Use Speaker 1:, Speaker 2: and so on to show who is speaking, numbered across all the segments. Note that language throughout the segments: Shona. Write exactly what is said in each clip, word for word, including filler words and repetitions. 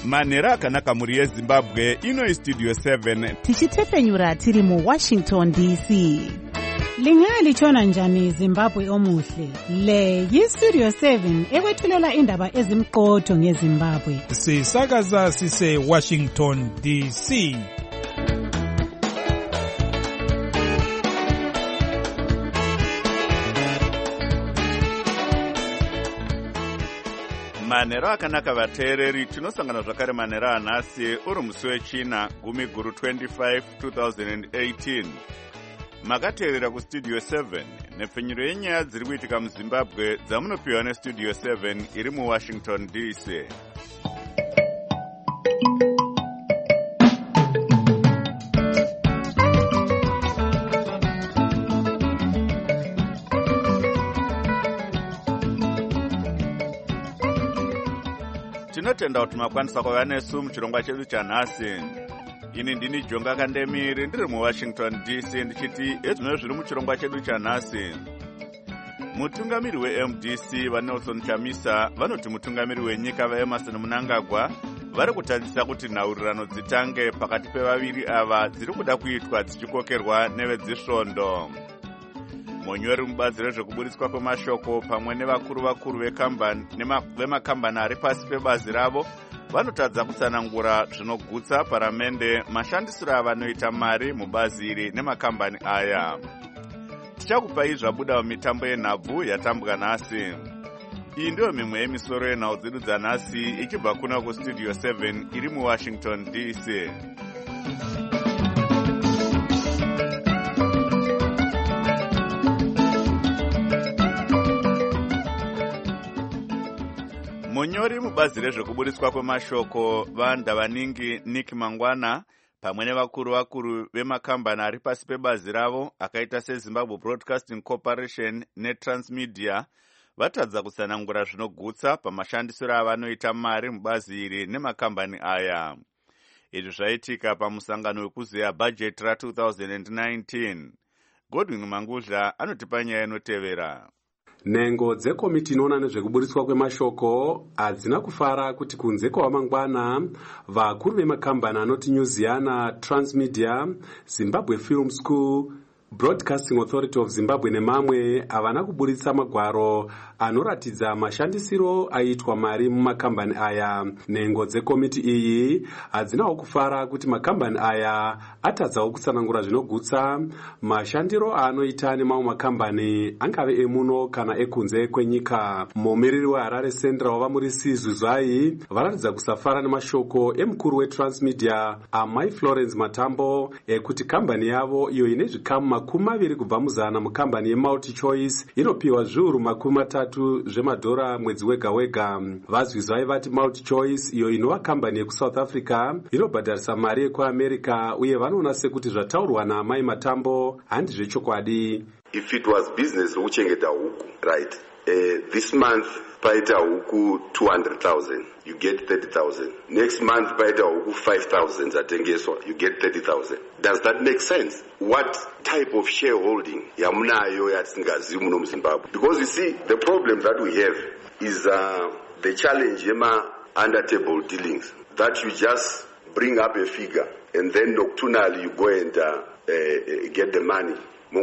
Speaker 1: Manhero akanaka muri yeZimbabwe, ino iStudio seven.
Speaker 2: Tichitefenyura tiri mu Washington D C.
Speaker 3: Lingalitshona njani Zimbabwe omuhle? Le yiStudio seven ekwethulela indaba ezimqotho ngeZimbabwe.
Speaker 4: Sisakaza sise Washington D C.
Speaker 1: Manhero akanaka vateereri, tinosangana zvakare manhero anhasi uri musi wechina gumi guru twenty-five two thousand eighteen. Makateerera kuStudio seven nepfenyuro yenyaya dziri kuitika muZimbabwe dzamunopiwa neStudio seven iri muWashington D C. Tinotenda kuti makwanisa kuva nesu muchirongwa chedu chanhasi. Ini ndini Jonga Kandemiri ndiri muWashington D C ndichiti ezvino zviri muchirongwa chedu chanhasi. Mutungamiri weM D C vaNelson Chamisa vanoti mutungamiri wenyika vaEmerson Mnangagwa vari kutarisira kuti nhaurirano dzitange pakati pevaviri ava dziri kuda kuitwa dzichikokerwa nevezvisvondo. Munyori mubazi rezvekuburitswa kwemashoko pamwe nevakuru vakuru vekambani vemakambani ari pasi pebazi ravo vanotadza kutsanangura zvinogutsa paramende mashandisiro avanoita mari mubazi iri nemakambani aya. Tichakupai zvabuda mumitambo yenhabvu yatambwa nhasi. Iyi ndiyo mimwe yemisoro yenhau dzedu dzanhasi ichibva kuna kuStudio seven iri muWashington D C. Munyori mubazi rezvekuburitswa kwemashoko vaNdavaningi Nick Mangwana pamwe nevakuru vakuru vemakambani ari pasi pebazi ravo akaita seZimbabwe Broadcasting Corporation neTransmedia vatadza kutsanangura zvinogutsa pamashandisiro avanoita mari mubazi iri nemakambani aya. Izvi zvaitika pamusangano wekuzeya bajeti ra two thousand nineteen. Godwin Mangudla anotipa nyaya inotevera.
Speaker 5: Nhengo dzekomiti inoona nezvekuburitswa kwemashoko hadzina kufara kuti kunze kwamangwana vakuru vemakambani anoti Nyuziana, Transmedia, Zimbabwe Film School, Broadcasting Authority of Zimbabwe nemamwe havana kuburitsa magwaro anoratidza mashandisiro aitwa mari mumakambani aya. Nhengo dzekomiti iyi hadzinawo kufara kuti makambani aya atadzawo kutsanangura zvinogutsa mashandiro anoita nemamwe makambani angave emuno kana ekunze kwenyika. Mumiriri weHarare Central wava muri Sizuzwai varatidza kusafara nemashoko emukuru weTransmedia Amai Florence Matambo ekuti kambani yavo iyo ine zvikamu makumi maviri kubva muzana mukambani yeMultichoice inopiwa zviuru makumi matatu zvemadhora mwedzi wega wega. Vazvizwai vati Multichoice iyo inova kambani yekuSouth Africa inobhadharisa mari yekuAmerica uye vanoona sekuti zvataurwa naAmai Matambo handi zvechokwadi.
Speaker 6: If it was business rokuchengeta huku, right, uh, this month paita huku two hundred thousand, you get thirty thousand. Next month paita huku five thousand zatengeswa, you get thirty thousand. Does that make sense? What type of shareholding yamunayo yatingazivi muno muZimbabwe? Because you see, the problem that we have is uh, the challenge yema under table dealings, that you just bring up a figure and then nocturnally you go and uh, uh, get the money.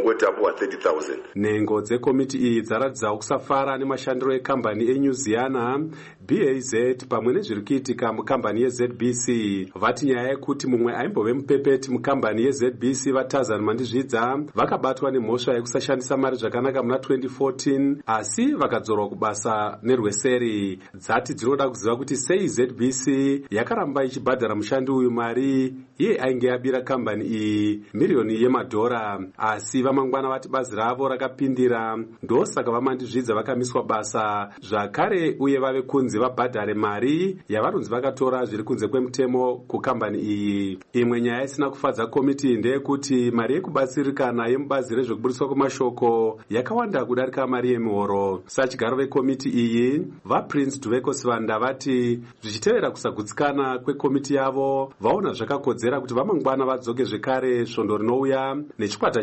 Speaker 6: thirty thousand.
Speaker 5: Nhengo dzekomiti iyi dzaratidzawo kusafara nemashandiro ekambani eNyuziana, B A Z pamwe nezviri kuitika mukambani yeZ B C. Vati nyaya yekuti mumwe aimbove mupepeti mukambani yeZ B C vaTazani Mandizvidza vakabatwa nemhosva yekusashandisa mari zvakanaka muna twenty fourteen asi vakadzorwa kubasa nerweseri. Dzati dzinoda kuziva kuti sei Z B C yakaramba ichibhadhara mushandi uyu mari iye ainge yabira kambani iyi miriyoni yemadhora. Asi vamangwana vati bazi ravo rakapindira ndosaka vaMandizvidza vakamiswa basa zvakare uye vave kunze vabhadhare mari yavanonzi vakatora zviri kunze kwemutemo kukambani iyi. Imwe nyaya isina kufadza komiti ndeyekuti mari yekubatsirikana yemubazi rezvekuburitswa kwemashoko yakawanda kudarika mari yemihoro. Sachigaro vekomiti iyi vaPrince Duveko Sivanda vati zvichitevera kusagutsikana kwekomiti yavo vaona zvakakodzera kuti vamangwana vadzoke zvekare svondo rinouya nechikwata chavo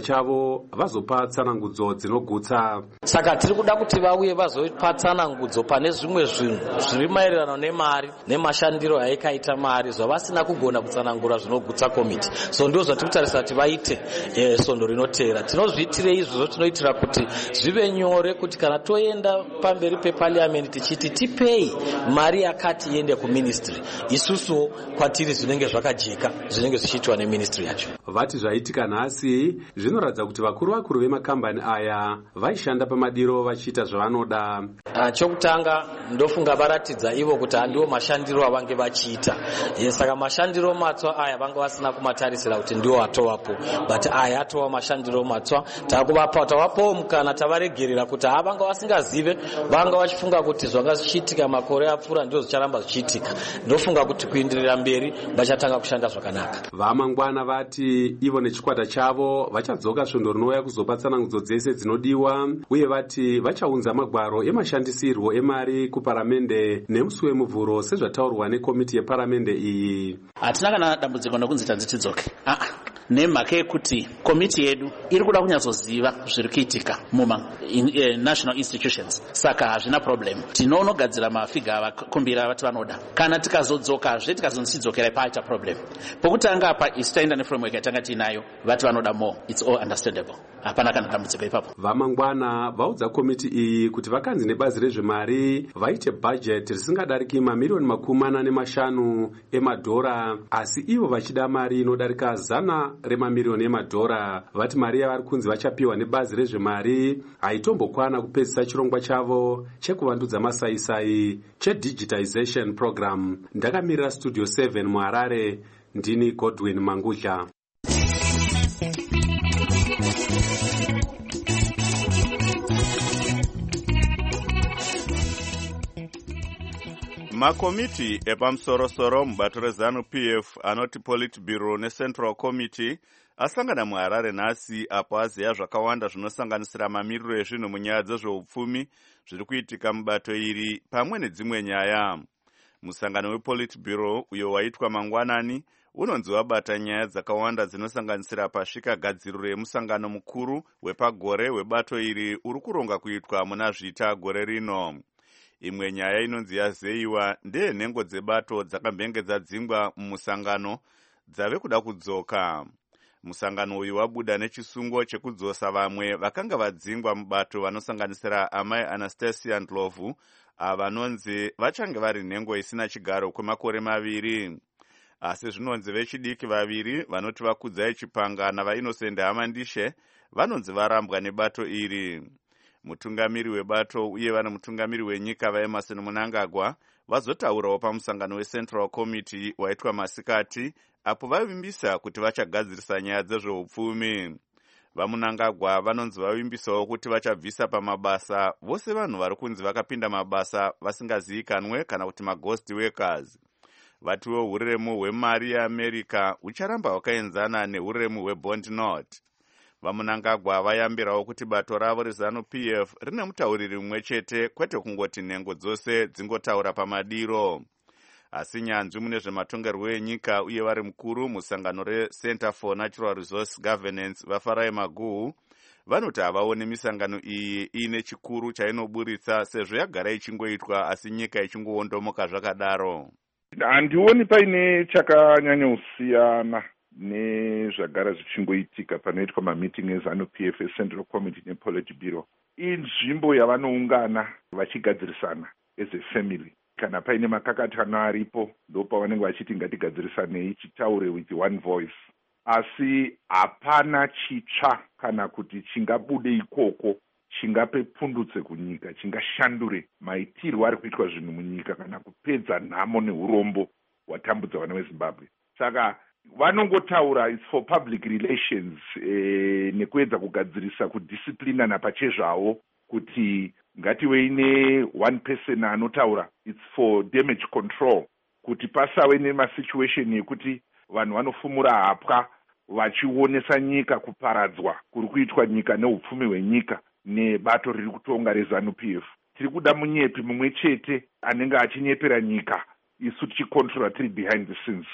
Speaker 5: chavo vazopa tsanangudzo dzinogutsa.
Speaker 7: Saka tiri kuda kuti vauye vazopa tsanangudzo pane zvimwe zvinhu zviri maererano nemari nemashandiro ayikaita mari zvavasina kugona kutsanangura zvinogutsa komiti. So ndio zvatiri kutarisa kuti vaite eh, sondo rinoteera. Tinozviitire izvozvo tinoitira kuti zvive nyore kuti kana toenda pamberi peparliament tichiti tipei mari yakati iende kuministry, isusu kwatiri zvinenge zvakajeka zvinenge zvichiitwa neministry yacho.
Speaker 5: Vati zvaitika nhasi zvinoratidza kuti vakuru vakuru vemakambani aya vaishanda pamadiro vachiita zvavanoda.
Speaker 7: Uh, chokutanga ndofunga varatidza ivo kuti handiwo mashandiro avange vachiita. Yes, saka mashandiro matsva aya vanga vasina kumatarisira kuti ndiwo atovapo, but aya atova mashandiro matsva. Takuvapa tavapawo mukana tavaregerera kuti havanga vasingazive, vanga vachifunga kuti zvanga zvichiitika makore apfuura ndiwo zvicharamba zvichiitika. Ndofunga kuti kuenderera mberi vachatanga kushanda zvakanaka.
Speaker 5: Vamangwana vati ivo nechikwata chavo vachadzoka svondo rinouya kuzopa tsanangudzo dzese dzinodiwa, uye vati vachaunza magwaro emashandisirwo emari kuparamende nemusi wemuvhuro sezvataurwa nekomiti yeparamende iyi.
Speaker 8: Hatina kana dambudziko nokunzi tanzi tidzoke. Ah, nemhaka yekuti komiti yedu iri kuda kunyatsoziva zviri kuitika muma in, eh, national institutions. Saka hazvina problem. Tinonogadzira mafiga avakumbira vati vanoda. Kana tikazodzokazve tikazonsidzokera paita problem. Pokutanga apa isitaenda neframework yatanga tinayo vati vanoda more. It's all understandable. Hapana kana dambudziko ipapo.
Speaker 5: Vamangwana vaudza komiti iyi kuti vakanzi nebazi rezvemari vaite budget risingadariki mamiliyoni makumi mana nemashanu emadhora, asi ivo vachida mari inodarika zana remamiliyoni emadhora. Vati mari yavari kunzi vachapiwa nebazi rezvemari haitombokwana kupedzisa chirongwa chavo chekuvandudza masaisai chedigitization program. Ndakamirira studio seven muHarare, ndini Godwin Mangudla.
Speaker 1: Makomiti epamusoro-soro mubato rezanu P F anoti Politburo neCentral Committee asangana muHarare nhasi apo aziya zvakawanda zvinosanganisira mamiriro ezvinhu munyaya dzezveupfumi zviri kuitika mubato iri pamwe nedzimwe nyaya. Musangano wePolitburo uyo waitwa mangwanani unonzi wabata nyaya dzakawanda dzinosanganisira pasvika gadziriro yemusangano mukuru wepagore webato iri uri kuronga kuitwa muna zvita gore rino. Imwe nyaya inonzi yazeyiwa ndeyenhengo dzebato dzakambengedza dzingwa mumusangano dzave kuda kudzoka. Musangano uyu wabuda nechisungo chekudzosa vamwe vakanga vadzingwa mubato vanosanganisira amai Anastasia Ndlovu avanonzi vachange vari nhengo isina chigaro kwemakore maviri. Asi zvinonzi vechidiki vaviri vanoti Vakudzai Chipanga navaInnocent Hamandishe vanonzi varambwa nebato iri. Mutungamiri webato uye vana mutungamiri wenyika vaEmmerson Mnangagwa vazotaurawo pamusangano weCentral Committee waitwa masikati apo vavimbisa kuti vachagadzirisa nyaya dzezveupfumi. VaMnangagwa vanonzi vavimbisawo kuti vachabvisa pamabasa vose vanhu vari kunzi vakapinda mabasa vasingazivikanwe kana kuti maghost workers. Vatiwo huremu hwemari yeAmerica hucharamba hwakaenzana nehuremu hwebond note. VaMnangagwa vayambirawo kuti bato ravo rezanu P F rine mutauriri mumwe chete kwete kungoti nhengo dzose dzingotaura pamadiro. Asi nyanzvi mune zvematongerwo enyika uye vari mukuru musangano reCenter for Natural Resource Governance vaFarai Maguhu vanoti havaoni misangano iyi ine chikuru chainoburitsa sezvo yagara ichingoitwa asi nyika ichingoondomoka zvakadaro.
Speaker 9: Handioni paine chakanyanyosiyana nezvagara zvichingoitika panoitwa mameeting ezanu P F, Central Committee nePolitburo. Inzvimbo yavanoungana vachigadzirisana as a family. Kana paine makakatano aripo ndopa vanenge vachiti ngatigadzirisanei chitaure with one voice. Asi hapana chitsva kana kuti chingabude ikoko chingape pundutse kunyika, chingashandure maitirwo ari kuitwa zvinhu munyika kana kupedza nhamo neurombo hwatambudza vana veZimbabwe. Saka vanongotaura it's for public relations eh, nekuedza kugadzirisa kudisciplinana pachezvawo kuti ngative ine one person anotaura it's for damage control kuti pasave nemasituation yekuti vanhu vanofumura hapwa vachionesa nyika kuparadzwa kuri kuitwa nyika neupfumi hwenyika nebato riri kutonga rezanu P F. Tiri kuda munyepi mumwe chete anenge achinyepera nyika isu tichikontrola tiri behind the scenes.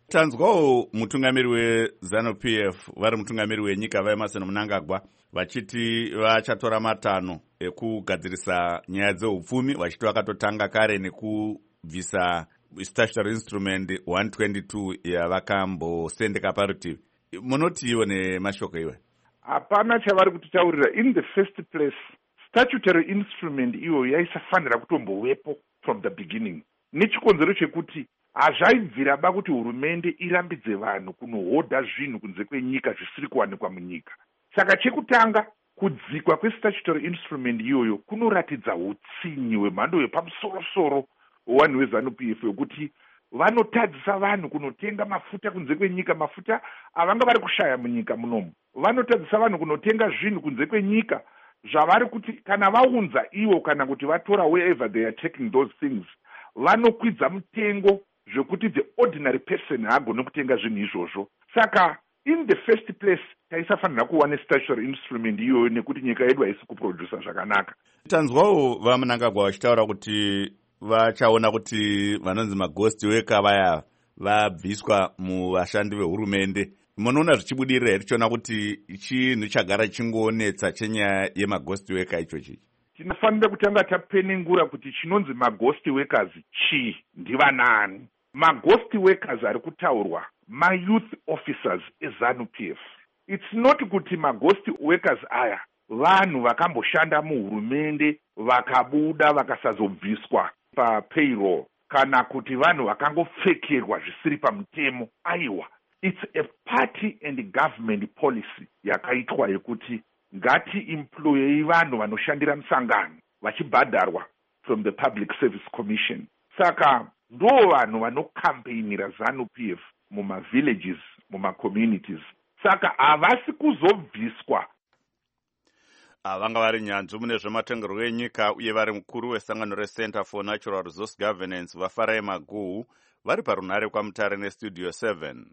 Speaker 1: Tanzwawo mutungamiri weZanu-P F vari mutungamiri wenyika vaEmmerson Mnangagwa vachiti vachatora matanho ekugadzirisa nyaya dzeupfumi, vachiti vakatotanga kare nekubvisa statutory instrument one twenty-two yavakambosendeka parutivi. Munotiwo nemashoko iwe?
Speaker 9: Hapana chavari kutitaurira. In the first place, statutory instrument iyo yaisafanira kutombowepo from the beginning. Nechikonzero chekuti hazvaibvira ba kuti hurumende irambidze vanhu kunohodha zvinhu kunze kwenyika zvisiri kuwanikwa munyika. Saka chekutanga kudzikwa kwestatutory instrument iyoyo kunoratidza utsinyi hwemhando yepamusoro-soro hwevanhu veZanu-P F yokuti vanotadzisa vanhu kunotenga mafuta kunze kwenyika, mafuta avanga vari kushaya munyika munomu. Vanotadzisa vanhu kunotenga zvinhu kunze kwenyika zvavari kuti kana vaunza ivo kana kuti vatora wherever they are taking those things, vanokwidza mutengo zvekuti the ordinary person haagone kutenga zvinhu izvozvo. Saka in the first place taisafanira kuwana statutory instrument iyoyo nekuti nyika yedu haisi kuprodusa zvakanaka.
Speaker 1: Tanzwawo vaMnangagwa vachitaura kuti vachaona kuti vanonzi maghost worker vaya vabviswa muvashandi vehurumende. Munoona zvichibudirira here tichiona kuti chinhu chagara chingoonetsa chenyaya yemaghost worker ichochi?
Speaker 9: Tinofanira kutanga tapenengura kuti chinonzi maghost workers chi ndivanani. Maghost workers ari kutaurwa ma-youth officers eZanu-P F. It's not kuti maghost workers aya vanhu vakamboshanda muhurumende vakabuda vakasazobviswa papayroll kana kuti vanhu vakangopfekerwa zvisiri pamutemo. Aiwa, it's a party and government policy yakaitwa yekuti ngati employei vanhu vanoshandira musangano vachibhadharwa from the Public Service Commission. Saka ndo vanhu vanokampenira ZANU-P F muma-villages, muma-communities. Saka havasi kuzobviswa.
Speaker 1: Vanga vari nyanzvi mune zvematongerwo enyika uye vari mukuru wesangano reCenter for Natural Resource Governance vaFarai Maguhu vari parunhare kwaMutare neStudio seven.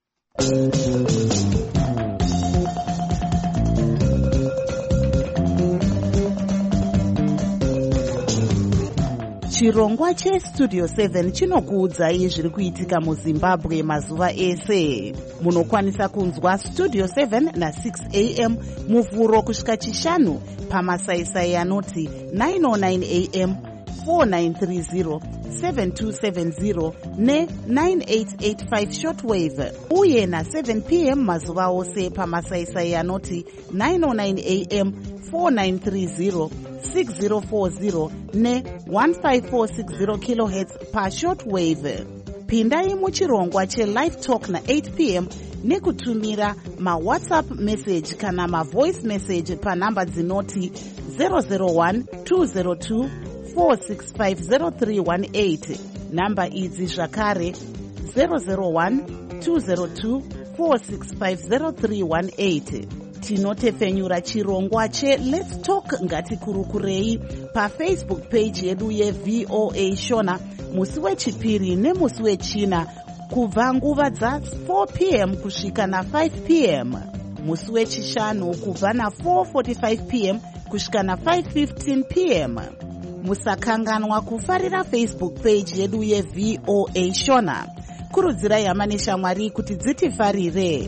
Speaker 2: Chirongwa cheStudio seven chinokuudzai zviri kuitika muZimbabwe mazuva ese. Munokwanisa kunzwa Studio seven na six a m muvhuro kusvika chishanu pamasaisai anoti nine oh nine a m, four nine three zero, seven two seven zero ne nine eight eight five shortwave uye na seven p m mazuva ose pamasaisai anoti nine oh nine a m, four nine three zero, six zero four zero ne one five four six zero kilohertz pa shortwave. Pindai muchirongwa cheLive Talk na eight p m nekutumira ma-WhatsApp message kana ma-voice message pa namba dzinoti zero zero one two zero two four six five zero three one eight. Namba idzi zvakare zero zero one two zero two four six five zero three one eight. Tinotefenyura chirongwa che Let's Talk ngatikurukurei pa Facebook page yedu ye V O A Shona musi wechipiri nemusi wechina kubva nguva dza four p m kusvika na five p m. Musi wechishanu kubva na four forty-five p m kusvika na five fifteen p m. Musakanganwa kufarira Facebook page yedu ye V O A Shona. Kurudzirai hama neshamwari kuti dzitifarire.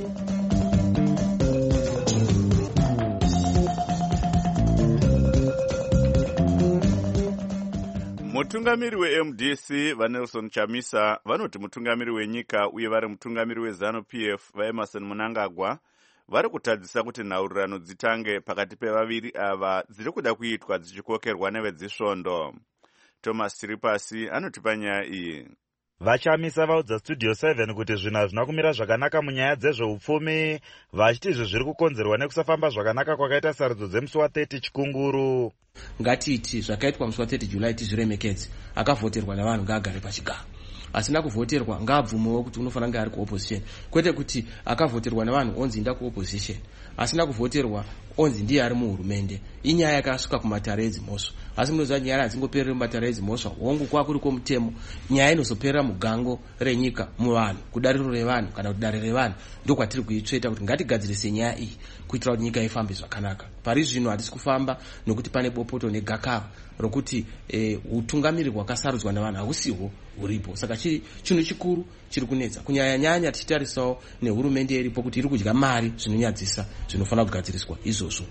Speaker 1: Mutungamiri weM D C vaNelson Chamisa vanoti mutungamiri wenyika uye vari mutungamiri weZanu-P F vaEmmerson Mnangagwa vari kutadzisa kuti nhaurirano dzitange pakati pevaviri ava dziri kuda kuitwa dzichikokerwa nevezvisvondo. Thomas Siripasi anotipa nyaya iyi.
Speaker 10: Vachamisa vaudza Studio seven kuti zvinhu hazvina kumira zvakanaka munyaya dzezveupfumi, vachiti izvi zviri kukonzerwa nekusafamba zvakanaka kwakaita sarudzo dzemusi wa-thirty chikunguru.
Speaker 11: Ngatiti zvakaitwa musi wa-thirty July tizviremekedze. Akavhoterwa navanhu ngaagare pachigaro. Asina kuvhoterwa ngaabvumewo kuti unofanira kunge ari kuopposition. Kwete kuti akavhoterwa navanhu onzi inda kuopposition. Asina kuvhoterwa onzi ndiye ari muhurumende. inyaya yakasuka kumatare edzimhosva. Asi munoziva nyaya hadzingoperere mumatare edzimhosva, hongu kwakuriko mutemo, nyaya inozoperera mugango renyika, muvanhu, kudariro revanhu kana kuti dare revanhu. Ndokwatiri kuitsveta kuti ngatigadzirise nyaya iyi kuitira kuti nyika ifambe zvakanaka. Pari zvino hatisi kufamba nokuti pane bopoto negakava rokuti eh, utungamiri hwakasarudzwa navanhu hausihwo huripo. Saka chiri chinhu chikuru chiri kunetsa kunyanya nyanya tichitarisawo nehurumende iripo kuti iri kudya mari zvinonyadzisa zvinofanira kugadziriswa izvozvo.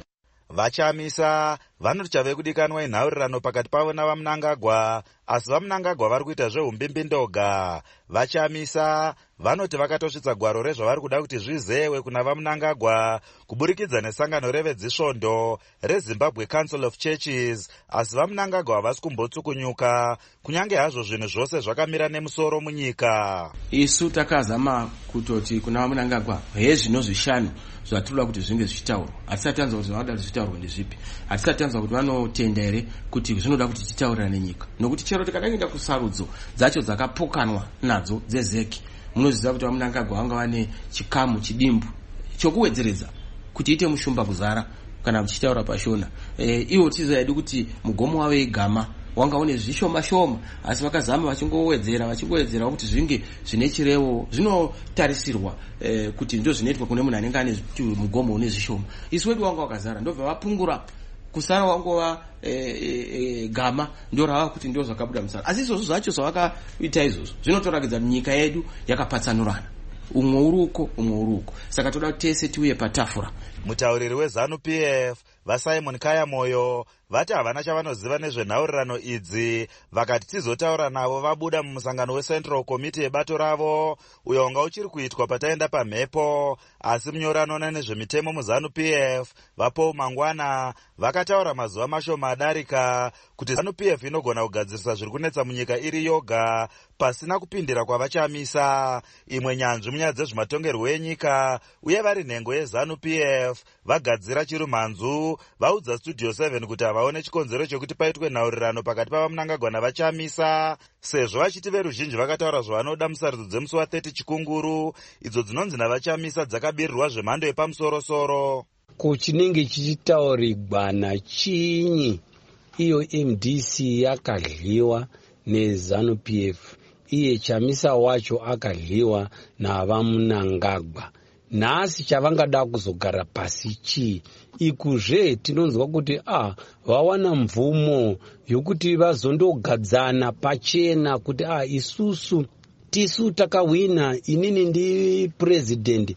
Speaker 10: Vachamisa vanoti chave kudikanwa inhaurirano pakati pavo navamunangagwa, asi vamunangagwa vari kuita zveumbimbi ndoga. Vachamisa vanoti vakatosvitsa gwaro rezvavari kuda kuti zvizewe kuna vamunangagwa kuburikidza nesangano revedzisvondo reZimbabwe Council of Churches, asi vamunangagwa havasi kumbotsukunyuka kunyange hazvo zvinhu zvose zvakamira nemusoro munyika.
Speaker 11: Isu takazama kutoti kuna vamunangagwa hezvino zvishanu zvatinoda kuti zvinge zvichitaurwa. Hatisati tanzwa kuti vanoda zvichitaurwa ndezvipi. Hatisati tanzwa kuti vanotenda here kuti zvinoda kuti tichitaurira nenyika. Nokuti chero tikadaenda kusarudzo dzacho dzakapokanwa nadzo dzezeki, munoziva kuti vamunangagwa vanga vane chikamu chidimbu chokuwedzeredza kuti ite mushumba kuzara kana muchitaura pashona. E, ivo tizoyadi kuti mugomo wavo igama wanga une zvishoma shoma, asi vakazama vachingowedzera vachingowedzera kuti zvinge zvine chirevo zvinotarisirwa eh, kuti ndo zvinoitwa kune munhu anenge ane mugomo une zvishoma. Isu wedu wanga wakazara ndobva vapungura kusara wangova e, e, e, gama ndio rava kuti ndio zvakabuda musara. Asi izvozvo zvacho zvavakaita izvozvo zvinotorakidza nyika yedu yakapatsanurana, umwe uruko umwe uruko. Saka toda kuti tese tiuye patafura.
Speaker 10: Mutauriri weZanu P F vaSimon Kaya Moyo vati havana chavanoziva nezvenhaurirano idzi, vakati tizotaura navo vabuda mumusangano weCentral Committee yebato ravo uyo wanga uchiri kuitwa pataenda pamhepo. Asi munyoranona nezvemitemo muZanu P F vaPaul Mangwana vakataura mazuva mashoma adarika kuti ZANU P F inogona kugadzirisa zviri kunetsa munyika iri yoga pasina kupindira kwavachamisa. Imwe nyanzvi munyaya dzezvematongerwo enyika uye vari nhengo yeZANU P F vagadzira chirumhanzu vaudza Studio seven kuti havaone chikonzero chokuti paitwe nhaurirano pakati pavamunangagwa navachamisa, sezvo vachiti veruzhinji vakataura zvavanoda musarudzo dzemusi wa30 chikunguru idzo dzinonzi navachamisa dzakabirirwa zvemhando yepamusorosoro.
Speaker 12: Kuchinenge chichitaurirwana chinyi iyo M D C yakadliwa neZANU P F, iye chamisa wacho akadliwa navamunangagwa. Nhasi chavangada kuzogara pasi chii? Ikuzve tinonzwa kuti ah vawana mvumo yokuti vazondogadzana pachena kuti ah isusu tisu takawina, inini ndi president,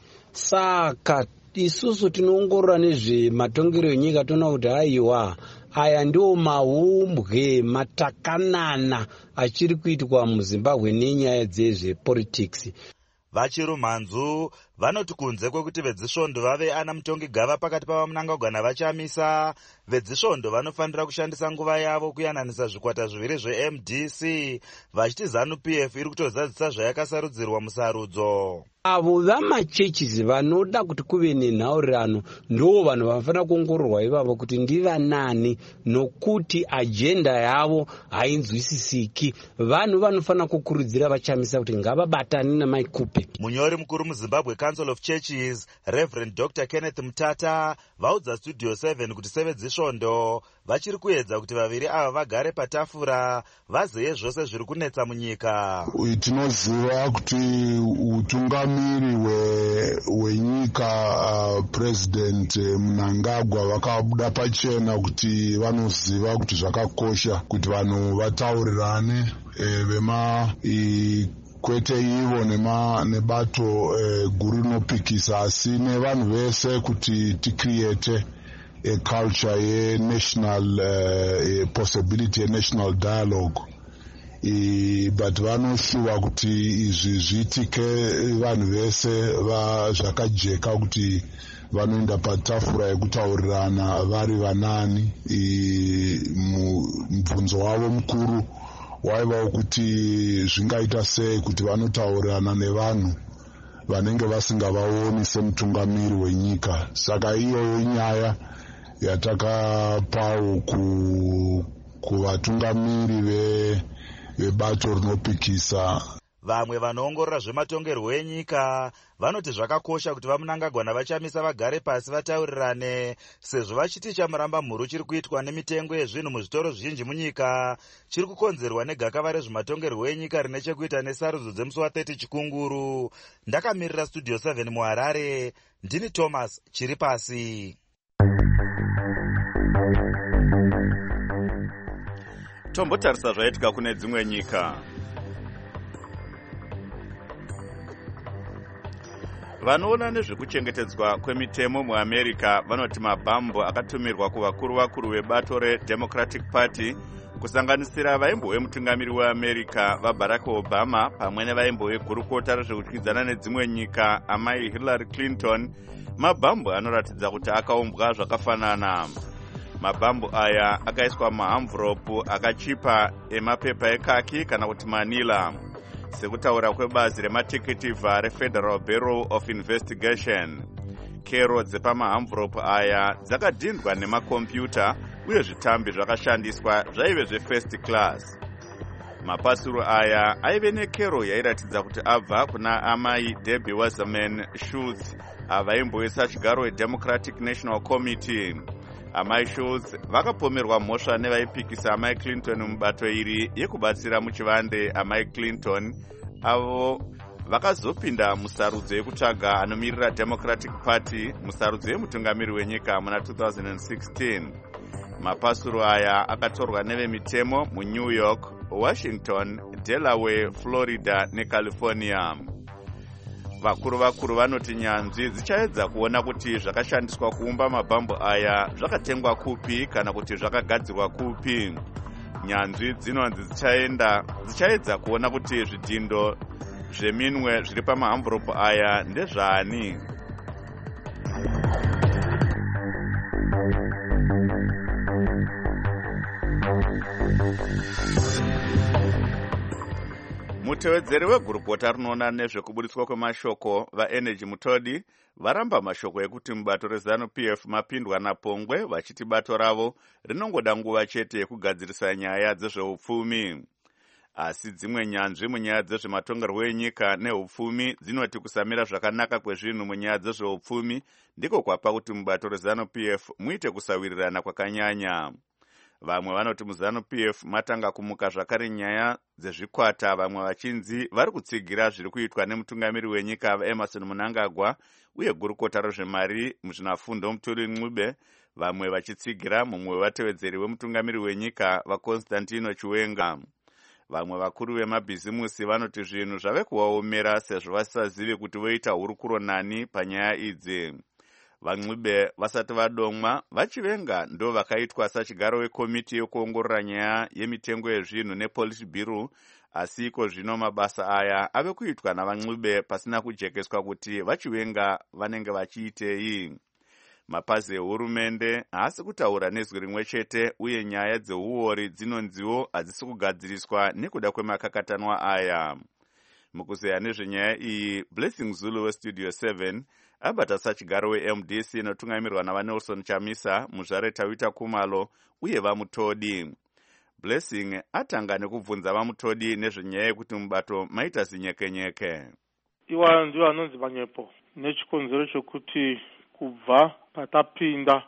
Speaker 12: saka isusu tinoongorora nezvematongero enyika toona kuti haiwa aya ndio maumbwe matakanana achiri kuitwa muZimbabwe nenyaya dzezvepolitics.
Speaker 10: Vachirumhanzu vanoti kunze kwekuti vedzisvondo vave ana mutongi gava pakati pavamunangagwa navachamisa, vedzisvondo vanofanira kushandisa nguva yavo kuyananisa zvikwata zviviri zveM D C, vachiti ZANU P F iri kutozadzisa zvayakasarudzirwa musarudzo.
Speaker 12: Avo vamachechisi vanoda kuti kuve nenhaurirano ndo vanhu vanofanira kuongororwa ivavo kuti ndivanani, nokuti ajenda yavo hainzwisisiki. Vanhu vanofanira kukurudzira vachamisa kuti ngavabatane namaikupe.
Speaker 10: Munyori mukuru muZimbabwe Council of Churches Reverend Doctor Kenneth Mutata vaudza Studio seven kuti sevedzisvondo vachiri kuedza kuti vaviri ava vagare patafura vazeye zvose zviri kunetsa munyika.
Speaker 13: Tinoziva kuti utungamiri wenyika uh, President Mnangagwa vakabuda pachena kuti vanoziva kuti zvakakosha kuti vanhu vataurirane e, vema i, kwete ivo nema nebato e, guru rinopikisa asi nevanhu vese kuti ticreate a culture ye national uh, a possibility a national dialogue. I, but vanoshuva kuti izvi zviitike vanhu vese va zvakajeka kuti vanoenda patafura yekutaurirana vari vanani. Mubvunzo wavo mukuru waivawo kuti zvingaita sei kuti vanotaurirana nevanhu vanenge vasingavaoni semutungamiri wenyika. Saka iyoyo inyaya yatakapawo ku kuvatungamiri ve vebato rinopikisa.
Speaker 10: vamwe vanoongorora zvematongerwo enyika vanoti zvakakosha kuti vaMnangagwa navachamisa vagare pasi vataurirane, sezvo vachiti chamuramba mhuru chiri kuitwa nemitengo yezvinhu muzvitoro zvizhinji munyika chiri kukonzerwa negakava rezvematongerwo enyika rine chekuita nesarudzo dzemusi wathirty chikunguru. Ndakamirira Studio seven muHarare, ndini Thomas chiri pasi.
Speaker 1: Tombotarisa zvaitika kune dzimwe nyika. Vanoona nezvekuchengetedzwa kwemitemo muAmerica vanoti mabhambo akatumirwa kuvakuru vakuru vebato reDemocratic Party kusanganisira vaimbo vemutungamiri weAmerica vaBarack Obama pamwe nevaimbo vegurukota rezvekudyidzana nedzimwe nyika amai Hillary Clinton, mabhambo anoratidza kuti akaumbwa zvakafanana. Mabhambo aya akaiswa mahamvuropu akachipa emapepa ekaki kana kuti manila, sekutaura kwebazi remateketivha reFederal Bureau of Investigation. Kero dzepamahamvuropu aya dzakadhindwa nemakombiyuta uye zvitambi zvakashandiswa zvaive zvefirst class. Mapasuro aya aive nekero yairatidza kuti abva kuna amai Debbie Wasserman Schultz avaimboisa chigaro weDemocratic National Committee. Amai Schultz vakapomerwa mhosva nevaipikisa amai Clinton mubato iri yekubatsira muchivande amai Clinton, avo vakazopinda musarudzo yekutsvaga anomirira Democratic Party musarudzo yemutungamiri wenyika muna two thousand sixteen. Mapasuro aya akatorwa nevemitemo muNew York, Washington, Delaware, Florida neCalifornia. Vakuru vakuru vanoti nyanzvi dzichaedza kuona kuti zvakashandiswa kuumba mabhambo aya zvakatengwa kupi kana kuti zvakagadzirwa kupi. Nyanzvi dzinonzi dzichaenda dzichaedza kuona kuti zvidhindo zveminwe zviri pamahamvuropu aya ndezvani. Mutevedzeri wegurukota rinoona nezvekuburitswa kwemashoko vaEnergy Mutodi varamba mashoko ekuti mubato reZANU-P F mapindwa napongwe, vachiti bato ravo rinongoda nguva chete yekugadzirisa nyaya dzezveupfumi. Asi dzimwe nyanzvi munyaya dzezvematongerwo enyika neupfumi dzinoti kusamira zvakanaka kwezvinhu munyaya dzezveupfumi ndiko kwapa kuti mubato reZANU-P F muite kusawirirana kwakanyanya. Vamwe vanoti muZANU-P F matanga kumuka zvakare nyaya dzezvikwata, vamwe vachinzi vari kutsigira zviri kuitwa nemutungamiri wenyika Emmerson Mnangagwa uye gurukota rezvemari muzvinafundo Muturi Ncube, vamwe vachitsigira mumwe wevatevedzeri wemutungamiri wenyika vaConstantino Chiwenga. Vamwe vakuru vemabhizimusi vanoti zvinhu zvave kuvaomera sezvo vasisazive kuti voita hurukuro nani panyaya idzi. VaNcube vasati vadomwa, vaChiwenga ndo vakaitwa sachigaro wekomiti yekuongorora nyaya yemitengo yezvinhu nePolicy Bureau, asi iko zvino mabasa aya ave kuitwa navaNcube pasina kujekeswa kuti vaChiwenga vanenge vachiitei. Mapazi ehurumende haasi kutaura nezwi rimwe chete uye nyaya dzeuori dzinonziwo hadzisi kugadziriswa nekuda kwemakakatanwa aya. Mukuzeya nezvenyaya iyi, Blessing Zulu weStudio seven abata sachigaro weM D C inotungamirwa navaNelson Chamisa, Muzvare Tawita Kumalo uye vaMutodi. Blessing atanga nekubvunza vaMutodi nezvenyaya yekuti mubato maita zinyekenyeke.
Speaker 14: Iwa ndiwo anonzi manyepo nechikonzero chokuti kubva patapinda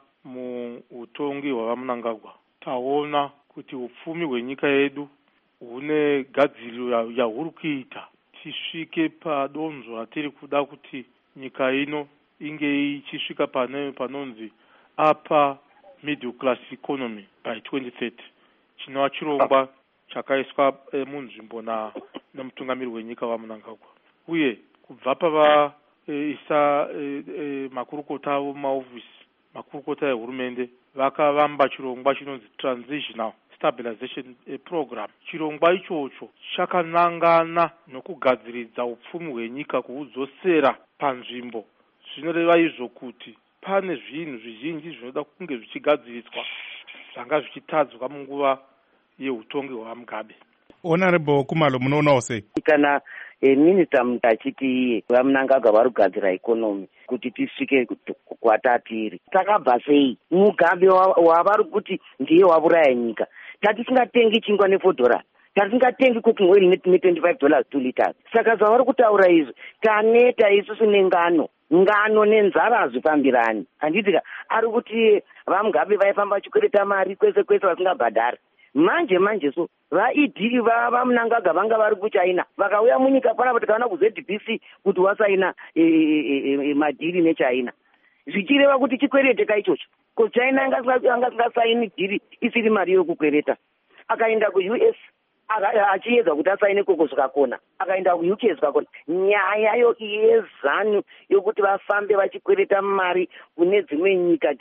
Speaker 14: muutongi hwavaMnangagwa taona kuti upfumi hwenyika yedu hune gadziriro yahuri kuita tisvike padonzvo ratiri kuda kuti nyika ino inge ichisvika pane panonzi upper middle class economy by twenty thirty. Chinova chirongwa chakaiswa e, munzvimbo na nemutungamiri wenyika vaMnangagwa, uye kubva pava e, isa e, e, makurukota avo maofisi makurukota ehurumende vakavamba chirongwa chinonzi transitional stabilization program. Chirongwa ichocho chakanangana nokugadziridza upfumi hwenyika kuhudzosera panzvimbo. Zvinoreva izvo kuti pane zvinhu zvizhinji zvinoda kunge zvichigadziriswa zvanga zvichitadzwa munguva yeutongi hwaMugabe.
Speaker 4: Honorable Kumalo, munoonawo sei?
Speaker 15: Kana e, minister mutachiti vaMnangagwa vari kugadzira ikonomi kuti tisvike kwatatiri, takabva sei? Mugabe wavari kuti ndiye wauraya nyika. Tatisingatengi chingwa nefodhora, tatingatengi cooking oil ne-twenty-five dollars two liters. Saka zvavari kutaura izvi taneta isusu nengano ngano nenzara hazvifambirani. Handitika ari kuti vamugabe vaifamba vachikwereta mari kwese kwese vasingabhadhari. Manje manje so vaidhiri vamunangaga vanga vari kuchina vakauya munyika panapa tikaona ku-Z B C kuti wasaina madhiri nechina, zvichireva kuti chikwerete kaichocho ko China angasingasaini dhiri isiri mari yokukwereta. Akaenda ku-U S achiedza kuti asaine koko zvikakona, akaenda ku-U K zvikakona. Nyaya yezano yokuti vafambe vachikwereta mari kune dzimwe nyika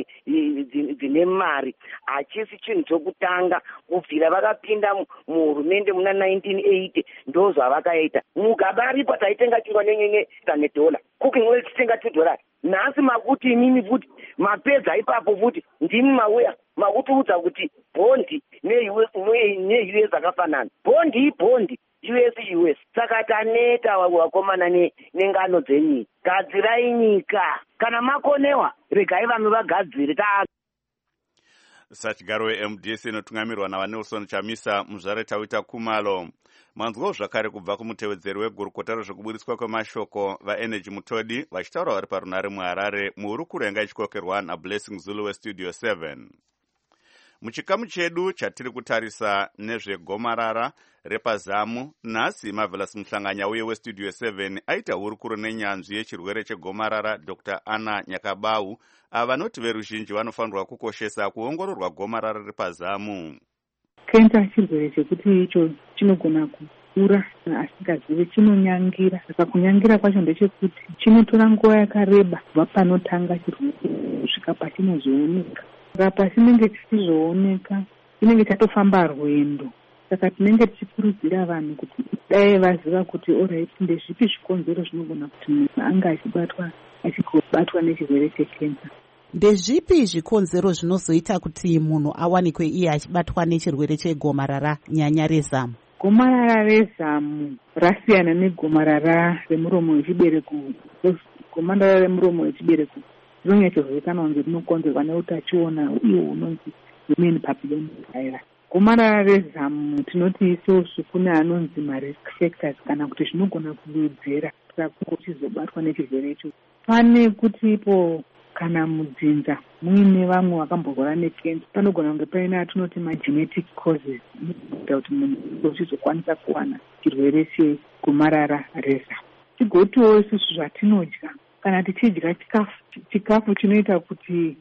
Speaker 15: dzine mari hachisi chinhu chokutanga. Kubvira vakapinda muhurumende muna nineteen eighty ndo zvavakaita. Mugaba ripo taitenga chingwa nenyenye nedhola, cooking oil tichitenga two dollars. Nhasi makuti inini futi mapedza ipapo futi ndimi mauya makutiudza kuti bhondi ne-U S akafanana, bhondi ibhondi, U S U S. Saka taneta wakomana nengano dzenyika. Gadzirai nyika, kana makonewa regai vanhu vagadzire.
Speaker 1: Sachigaro we-M D C inotungamirwa navanelson Chamisa muzvare Tawita Kumalo. Manzwawo zvakare kubva kumutevedzeri wegurukota rezvekuburitswa kwemashoko vaenergy Mutodi vachitaura vari parunare muHarare muhurukuro yanga ichikokerwa naBlessing Zulu weStudio seven. Muchikamu chedu chatiri kutarisa nezvegomarara repazamu, nhasi Marvelous Muhlanganya uye weStudio seven aita hurukuro nenyanzvi yechirwere chegomarara Doctor Anna Nyakabau avanoti veruzhinji vanofanirwa kukoshesa kuongororwa gomarara repazamu.
Speaker 16: Kenza chirwere chekuti icho chinogona kukura asingazivi, chinonyangira. Saka kunyangira kwacho ndechekuti chinotora nguva yakareba kubva panotanga chirwere kusvika pachinozooneka. Saka pachinenge chichizooneka chinenge chatofamba rwendo. Saka tinenge tichikurudzira vanhu kuti dai vaziva kuti alright ndezvipi zvikonzero zvinogona kuti munhu anga achibatwa achibatwa nechirwere chekenza.
Speaker 2: Ndezvipi zvikonzero zvinozoita kuti munhu awanikwe iye achibatwa nechirwere chegomarara nyanya rezamu?
Speaker 16: Gomarara rezamu rasiyana negomarara remuromo wechibereko. Gomarara remuromo wechibereko rinonyatsozvikanwa kunge rinokonzerwa neutachiona uye unonzi human papilloma virus. Gomarara rezamu tinoti isusu kune anonzi marisk factors kana kuti zvinogona kuwedzera kuti uchizobatwa nechirwere icho. Pane kuti ipo kana mudzinza muine vamwe vakamborwara nekenza panogona kunge paina atinoti magenetic causes inoita kuti munhu uchizokwanisa kuwana chirwere chegomarara rezamu. Tigotiwo isusu zvatinodya, kana tichidya chikafu chikafu chinoita kuti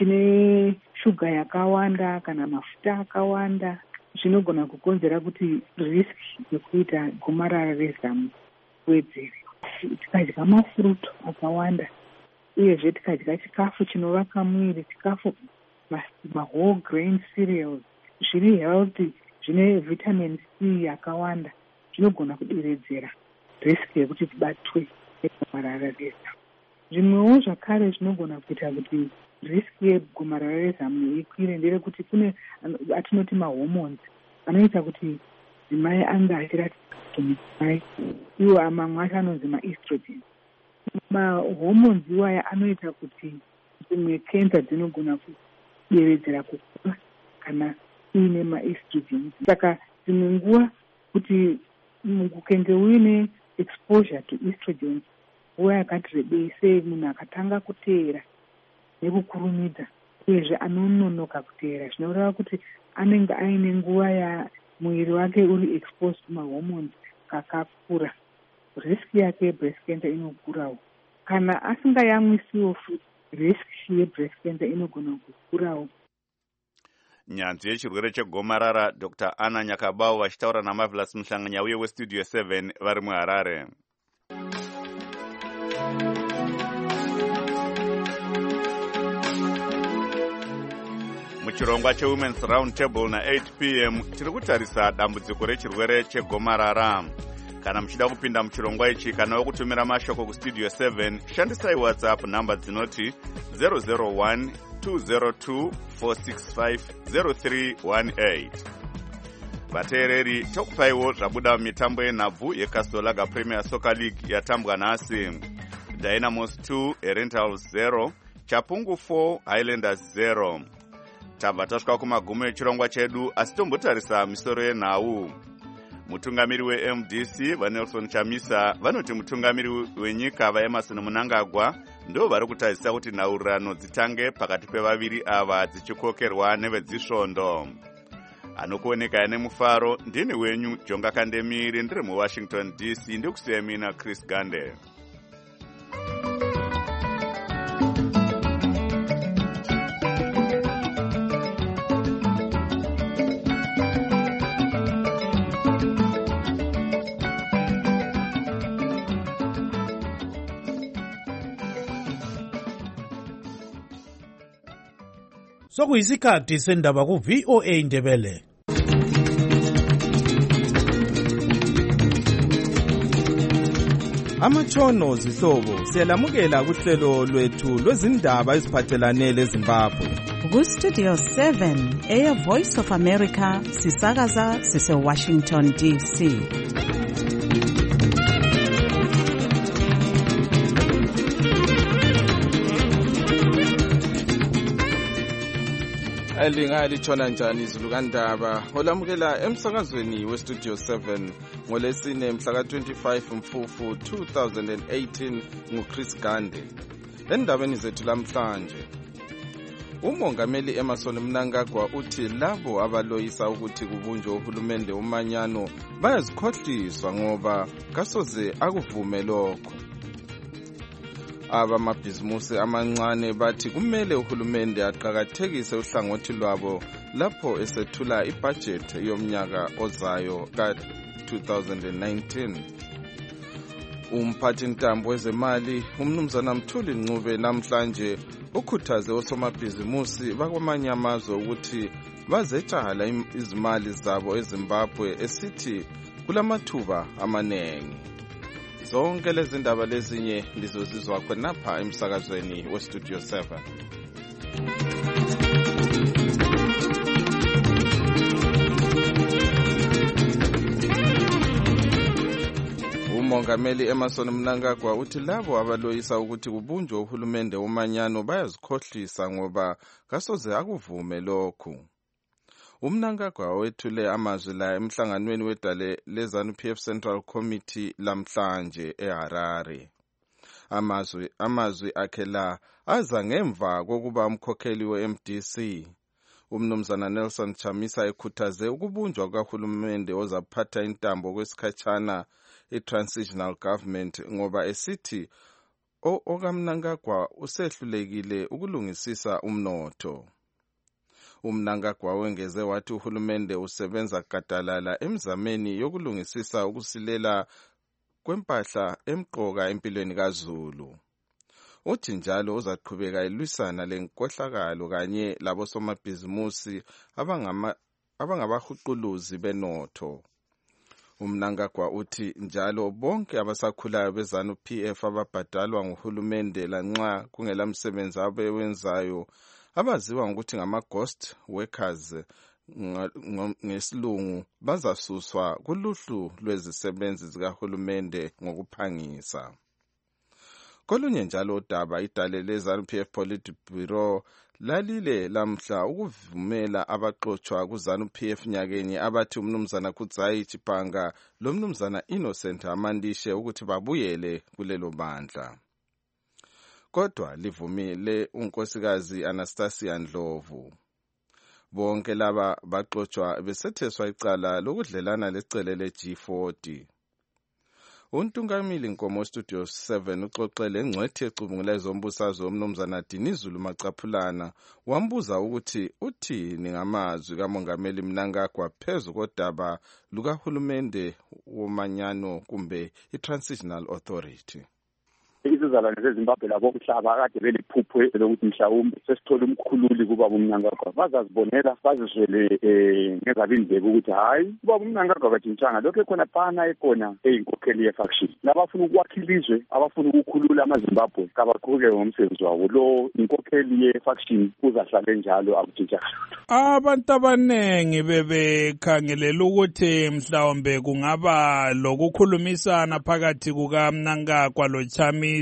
Speaker 16: chine shuga yakawanda kana mafuta akawanda zvinogona kukonzera kuti risk yekuita gomarara rezamu wedzere. Tikadya mafuruto akawanda uyezve tikadya chikafu chinovaka mwiri, chikafu ma-whole grain cereals zviri healthy zvine vitamin C yakawanda zvinogona kuderedzera risk yekuti tibatwe negomarara rezamu. Zvimwewo zvakare zvinogona kuita kuti risk yegomarara rezamu ikwire nderekuti kune atinoti mahormones anoita kuti dzimai anga achiratidza kuti mudzimai, iwo mamwe acho anonzi maestrogen. Mahormones iwaya anoita kuti dzimwe kenza dzinogona kuderedzera kukura kana uine maestrogen. Saka dzimwe nguva kuti ukenge uine exposure to estrogen nguva yakati rebei sei munhu akatanga kuteera nekukurumidza uyezve anononoka kuteera zvinoreva kuti anenge aine nguva ya mwiri wake uri exposed kumahormones kakakura, risk yake yebreast cancer inokurawo. Kana asingayamwisiwo futi risk yebreast cancer inogona kukurawo.
Speaker 1: Nyanzvi yechirwere chegomarara Doctor Anna Nyakabau vachitaura naMarvelous Muhlanganya uye weStudio seven vari muHarare. Muchirongwa cheWomen's Round Table na eight p m tiri kutarisa dambudziko rechirwere chegomarara. Kana muchida kupinda muchirongwa ichi kana wokutumira mashoko kuStudio seven shandisai WhatsApp namba dzinoti zero zero one two zero two four six five zero three one eight. Vateereri tokupaiwo zvabuda mitambo yenhabvu yeCastle Premier Soccer League yatambwa nhasi. Dynamos two, Rentals zero, Chapungu four, Highlanders zero. Tabva tasvika kumagumo echirongwa chedu asi tombotarisa misoro yenhau. mutungamiri we-M D C vaNelson Chamisa vanoti mutungamiri wenyika vaEmerson Mnangagwa ndo vari kutarisira kuti nhaurirano dzitange pakati pevaviri ava dzichikokerwa nevedzisvondo. Anokuoneka nemufaro ndini wenyu Jonga Kandemiri ndiri muWashington D C ndikusiya mina Chris Gande.
Speaker 4: Sokuyisikhathi sendaba ku V O A Ndebele.
Speaker 17: Amatshono zihlobo siyalamukela kuhlelo lwethu lwezindaba eziphathelane leZimbabwe.
Speaker 2: Ku Studio seven Air Voice of America sisakaza sise Washington D C.
Speaker 17: Elingali tshona njani izulu kandaba olamukela emsakazweni we Studio seven ngolesine mhla ka twenty-five Mfufu two thousand eighteen nguChris Gande. Endabeni zethu lamhlanje umongameli Emmerson Mnangagwa uthi labo abaloyisa ukuthi kubunjwe uhulumende umanyano bayazikhohliswa ngoba kasoze akuvume lokho. Abamabhizimusi amancane bathi kumele uhulumende aqhakathekise uhlangothi lwabo lapho esethula ibudget yomnyaka ozayo ka two thousand nineteen. Umphathi ntambo wezemali umnumzana Mthuli Ncube namhlanje ukhuthaze osomabhizimusi bakwamanye amazwe ukuthi bazetshala izimali zabo eZimbabwe esithi kulamathuba amanengi. Zonke lezi ndaba lezinye lizozizwa khonapha emsakazweni we Studio seven. Umongameli Emmerson Mnangagwa uthi labo abaloyisa ukuthi kubunjwe uhulumende umanyano bayazikhohlisa ngoba kasoze akuvume lokhu. Umnangagwa wethule amazwi la emhlanganweni wedale leZANU P F Central Committee lamhlanje eHarare. Amazwi amazwi akhe la aza ngemva kokuba umkhokheli we-M D C umnumzana Nelson Chamisa ekhuthaze ukubunjwa kahulumende ozaphatha intambo kwesikhatshana i-transitional government ngoba esithi okamnangagwa usehlulekile ukulungisisa umnotho. Umnangagwa wengeze wathi uhulumende usebenza gadalala emzameni yokulungisisa ukusilela kwempahla emqoka empilweni kaZulu. Uthi njalo uzaqhubeka elwisana lenkohlakalo kanye labo somabhizimusi abangama abangabahuquluzi benotho. Umnangagwa uthi njalo bonke abasakhulayo beZANU P F ababhadalwa nguhulumende lanxa kungela msebenzi abewenzayo abaziwa ngokuthi ngama-ghost workers ngesilungu bazasuswa kuluhlu lwezisebenzi zikahulumende ngokuphangisa. Kolunye njalo udaba idale leZANU P F Politburo lalile lamhla ukuvumela abaxotshwa kuZANU P F nyakeni abathi umnumzana Kudzayi Chipanga lomnumzana Innocent Amandishe ukuthi babuyele kulelo bandla. Kodwa livumile unkosikazi Anastasia Ndlovu. Bonke laba baxotshwa besetheswa icala lokudlelana lecele le-G forty. Untungamili Nkomo Studio seven uxoxele ngcwethi ecubungula ezombusazwe umnumzana Dinizulu Macaphulana wambuza ukuthi uthini ngamazwi kamongameli Mnangagwa phezu kodaba lukahulumende womanyano kumbe i-Transitional Authority.
Speaker 18: Izizalwane zeZimbabwe labo kuhlaba kade beliphupho lokuthi mhlawumbe sesithola umkhululi kubaba uMnangagwa bazazibonela bazizwele ngezabindlebe ukuthi hayi ubaba uMnangagwa batshintshanga lokho khona phana ekona eyinkokheli yefaction labafuna ukwakhilizwe abafuna ukukhulula amaZimbabwe kabaqhuke ngomsebenzi wabo lo inkokheli yefaction uzahlale njalo akutshintshanga.
Speaker 4: Abantu abanengi bebekhangelela ukuthi mhlawumbe kungaba lokukhulumisana phakathi kukaMnangagwa loChamisa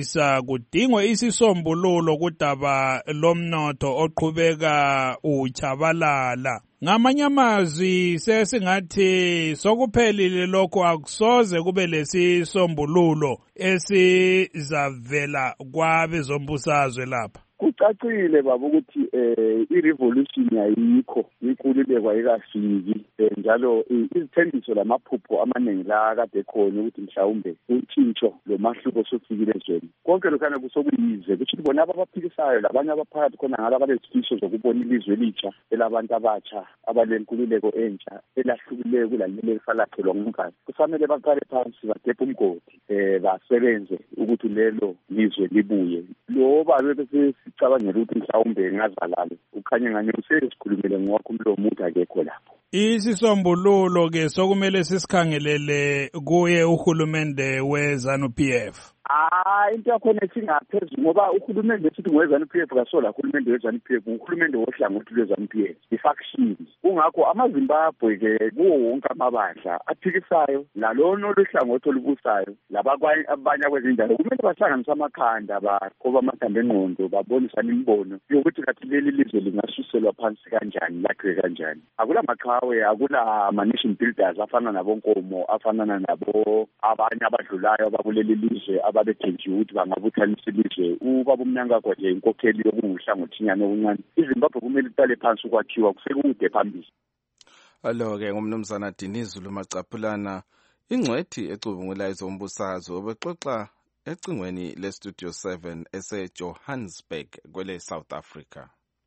Speaker 4: ukuphumelelisa kudingwe isisombululo kudaba lomnotho oqhubeka uchabalala. Ngamanye amazwi sesingathi sokuphelile lokho, akusoze kube lesisombululo esizavela kwabezombusazwe lapha.
Speaker 18: Kucacile baba ukuthi eh i-revolution ayikho, inkululeko ayikafiki, njalo izithembiso lamaphupho amaningi la kade khona ukuthi mhlawumbe utshintsho lo mahluko sofikile ezweni konke lokhana kusokuyize kuthi bona abaphikisayo labanye abaphakathi khona ngala balesifiso zokubona ilizwe elitsha elabantu abatsha abalenkululeko entsha elahlukileyo kulaleli elisalakhelwa ngumkhathi. Kufanele baqale phansi badephe umgodi eh basebenze ukuthi lelo lizwe libuye. Lo babe bese sicabangela ukuthi mhlawumbe ngazalala ukhanye nganye usesikhulumele ngwakho umlomo uthi akekho lapho.
Speaker 4: Isisombululo ke sokumele sisikhangelele kuye uhulumende we-ZANU P F.
Speaker 18: Ah, into yakhona singaphezulu ngoba uhulumende esithi ngowe-ZANU P F kasola uhulumende we-ZANU P F, uhulumende wohlangothi lwe-ZANU P F, i-faction. Kungakho amaZimbabwe ke kuwo wonke amabandla aphikisayo nalona oluhlangothi olubusayo labanye kwezindawo kumele bahlanganise amakhanda bakhoba amathambo engqondo babonisane imibono yokuthi kathi leli lizwe lingasuselwa phansi kanjani lakhe kanjani. Akula maqhawe, akula ma-nation builders afana nabonkomo afana nabo abanye abadlulayo abakuleli lizwe ababethenjiwe ukuthi bangabuthanisa ilizwe. Ubaba uMnangagwa nje inkokheli yokuhlangothiyana okuncane. iZimbabwe kumele iqale phansi ukwakhiwa kusekude phambili.
Speaker 17: Alo-ke ngumnumzana Dinizulu Macaphulana, ingcwethi ecubungulayo zombusazwe, obexoxa ecingweni le-Studio seven ese-Johannesburg kwele South Africa.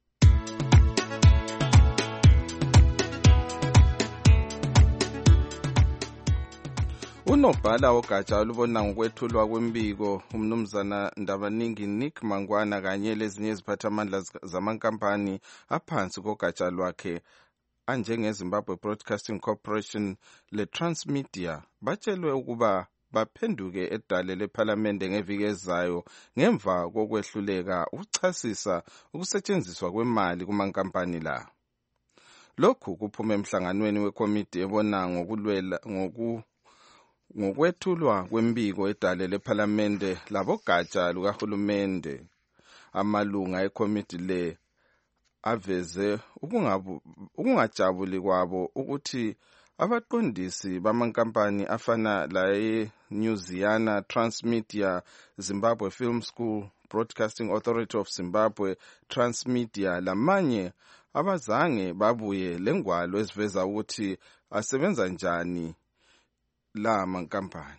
Speaker 17: Unobhala ogatsha olubona ngokwethulwa kwembiko umnumzana Ndabaningi Nick Mangwana kanye lezinye iziphathamandla zamankampani aphansi kogatsha lwakhe anjengeZimbabwe Broadcasting Corporation le-Transmedia batshelwe ukuba baphenduke edale lephalamende ngeviki ezayo ngemva kokwehluleka ukuchasisa ukusetshenziswa kwemali kumankampani la. Lokhu kuphume emhlanganweni wekomiti ebona ngokulwela ngoku ngokwethulwa kwembiko edale lephalamende labogatsha lukahulumende. Amalunga ekomiti le aveze ukungajabuli kwabo ukuthi abaqondisi bamankampani afana la Newsiana, Transmedia, Zimbabwe Film School, Broadcasting Authority of Zimbabwe, Transmedia lamanye abazange babuye lengwalo eziveza ukuthi asebenza njani la mankampani.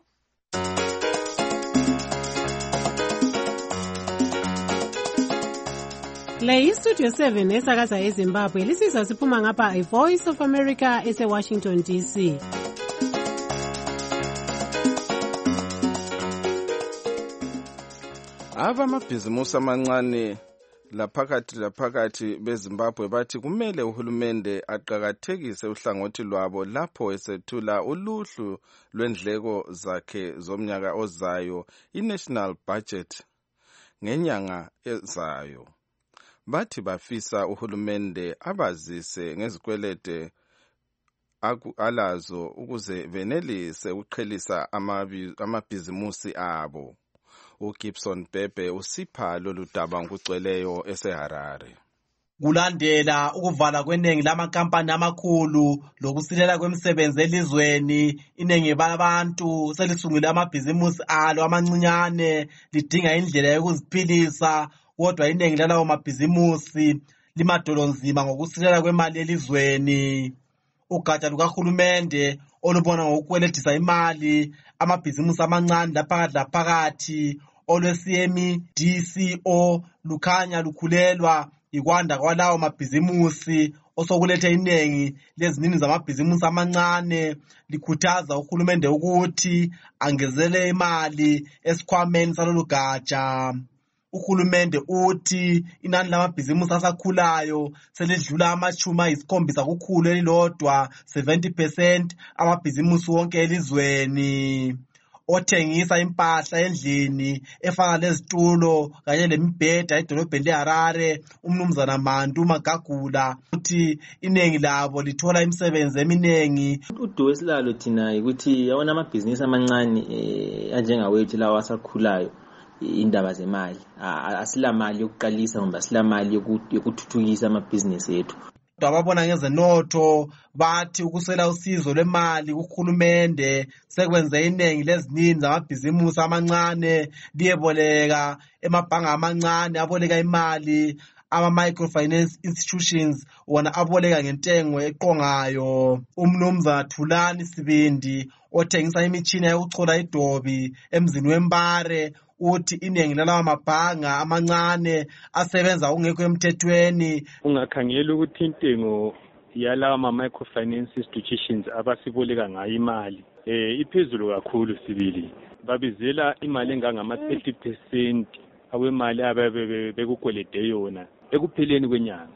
Speaker 3: Le iStudio seven esakaza eZimbabwe lisizwa siphuma ngapha iVoice of America ese-Washington D C.
Speaker 17: Abamabhizimusi amancane laphakathi laphakathi beZimbabwe bathi kumele uhulumende aqakathekise uhlangothi lwabo lapho esethula uluhlu lwendleko zakhe zomnyaka ozayo, i-National Budget, ngenyanga ezayo. Bathi bafisa uhulumende abazise ngezikwelede alazo ukuze benelise ukuqhelisa amabhizimusi abo. uGibson Bebe usipha lolu daba ngokugcweleyo eseHarare.
Speaker 19: Kulandela ukuvala kweningi lamankampani amakhulu lokusilela kwemisebenzi elizweni, iningi labantu selisungule amabhizimusi alo amancinyane lidinga indlela yokuziphilisa, kodwa iningi lalawo mabhizimusi limadolonzima ngokusilela kwemali elizweni. Ugatsha lukahulumende olubona ngokukweletisa imali amabhizimusi amancane laphakathi laphakathi olwe-C M D C O lukhanya lukhulelwa ikwanda kwalawo mabhizimusi osokulethe iningi lezinini zamabhizimusi amancane, likhuthaza uhulumende ukuthi angezele imali esikhwameni salolu gatsha. Uhulumende uthi inani lamabhizimusi asakhulayo selidlula amachumi ayisikhombisa kukhulu elilodwa, seventy percent amabhizimusi wonke elizweni. Othengisa impahla endlini efana lezitulo kanye lemibheda edolobheni leHarare, umnumzana Mandu Magagula, uthi iningi labo lithola imisebenzi eminingi.
Speaker 20: Uduwe silalo thina ukuthi yawona amabhizinisi amancane eh anjengawethu lawa asakhulayo indaba zemali. Asila mali yokuqalisa ngoba asila mali yokuthuthukisa amabhizinisi ethu.
Speaker 19: Ababona ngezenotho bathi ukusela usizo lwemali kuhulumende sekwenze iningi lezininzi amabhizimusi amancane liyeboleka emabhanga amancane aboleka imali ama-microfinance institutions wona aboleka ngentengo eqongayo. Umnumzana Thulani Sibindi othengisa imitshina yokuchola idobi emzini weMbare uthi iningi lalawa mabhanga amancane asebenza ungekho emthethweni.
Speaker 21: Ungakhangela ukuthi intengo yalawa ma-microfinance institutions abasiboleka ngayo imali eh iphezulu kakhulu sibili. Babizela imali engangama thirty percent awemali ababekukwelede yona ekupheleni kwenyanga.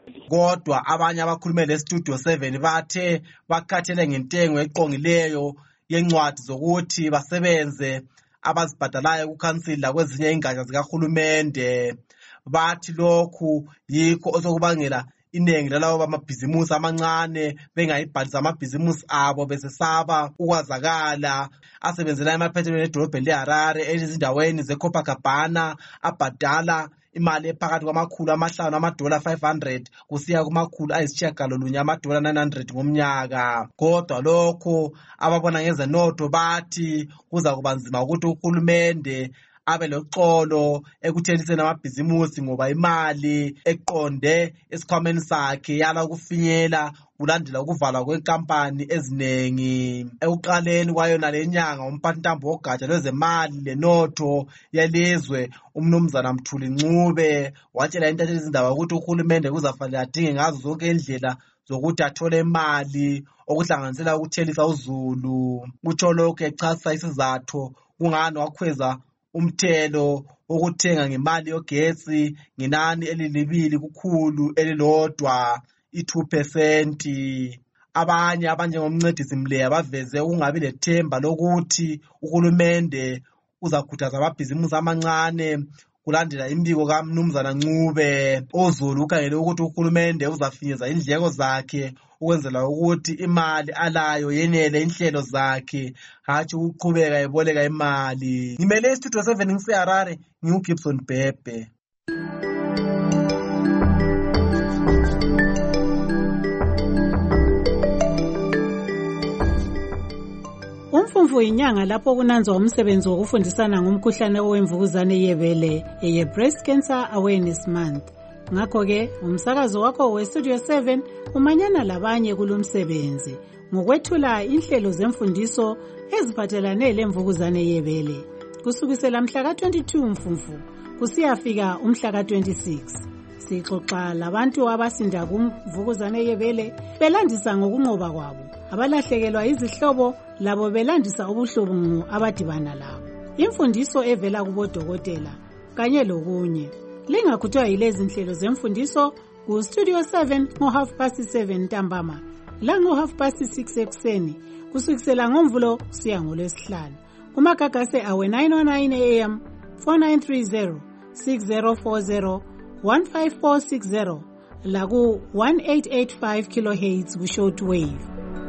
Speaker 19: Kodwa abanye abakhulume leStudio seven bathe bakhathele ngentengo eqongileyo yencwadi zokuthi basebenze abazibhadalayo kukhansila kwezinye ingatsha zikahulumende. Bathi lokhu yikho osokubangela iningi lalawo bamabhizimusi amancane bengayibhalisa amabhizimusi abo besesaba ukwazakala. Asebenzela emaphethelweni edolobheni leHarare ezindaweni zeCopacabana abhadala imali ephakathi kwamakhulu amahlanu amadola five hundred kusiya kumakhulu ayisitshiyagalolunye amadola nine hundred ngomnyaka. Kodwa lokho ababona ngezenotho bathi kuza kuba nzima ukuthi uhulumende abe loxolo ekutheliseni amabhizimusi ngoba imali eqonde esikhwameni sakhe yala ukufinyela kulandela ukuvalwa kwenkampani ezinengi. Ekuqaleni kwayona lenyanga umphathintambo wogatsha lwezemali lenotho yelizwe umnumzana Mthuli Ncube watshela intatheli izindaba ukuthi uhulumende kuzafanele adinge ngazo zonke indlela zokuthi athole imali okuhlanganisela ukuthelisa uzulu. Utsho lokhu echasisa isizathu kungani wakhweza umthelo ukuthenga ngemali yogetsi ngenani elilibili kukhulu elilodwa i-two percent. Abanye abanjengomncedisi Mleya baveze ukungabi lethemba lokuthi uhulumende uzakhuthaza amabhizimusi amancane kulandela imbiko kaMnumzana Ncube. Uzulu ukhangele ukuthi uhulumende uzafinyeza indleko zakhe ukwenzela ukuthi imali alayo yenele inhlelo zakhe hatshi ukuqhubeka eboleka imali. Ngimele iStudio seven ngiseHarare ngiuGibson Bhebhe.
Speaker 3: Umfumfu inyanga lapho kunanzwa umsebenzi wokufundisana ngomkhuhlane owemvukuzane yebele eye Breast Cancer Awareness Month. Ngakho ke umsakazo wakho weStudio seven umanyana labanye kulomsebenzi ngokwethula inhlelo zemfundiso eziphathelane lemvukuzane yebele kusukisela mhla ka twenty-two Mfumfu kusiyafika umhla ka twenty-six. Sixoxa labantu abasinda kumvukuzane yebele belandisa ngokunqoba kwabo, abalahlekelwa izihlobo labo belandisa ubuhlungu abadibana labo. Imfundiso evela kubodokotela kanye lokunye. Lingakhuthwa yilezi nhlelo zemfundiso ku Studio seven ngo half past seven ntambama la ngo half past six ekuseni kusukisela ngomvulo kusiya ngolwesihlanu. Kumagagase awe nine oh nine A M, four nine three zero, six zero four zero, one five four six zero la ku one eight eight five kilohertz ku short wave.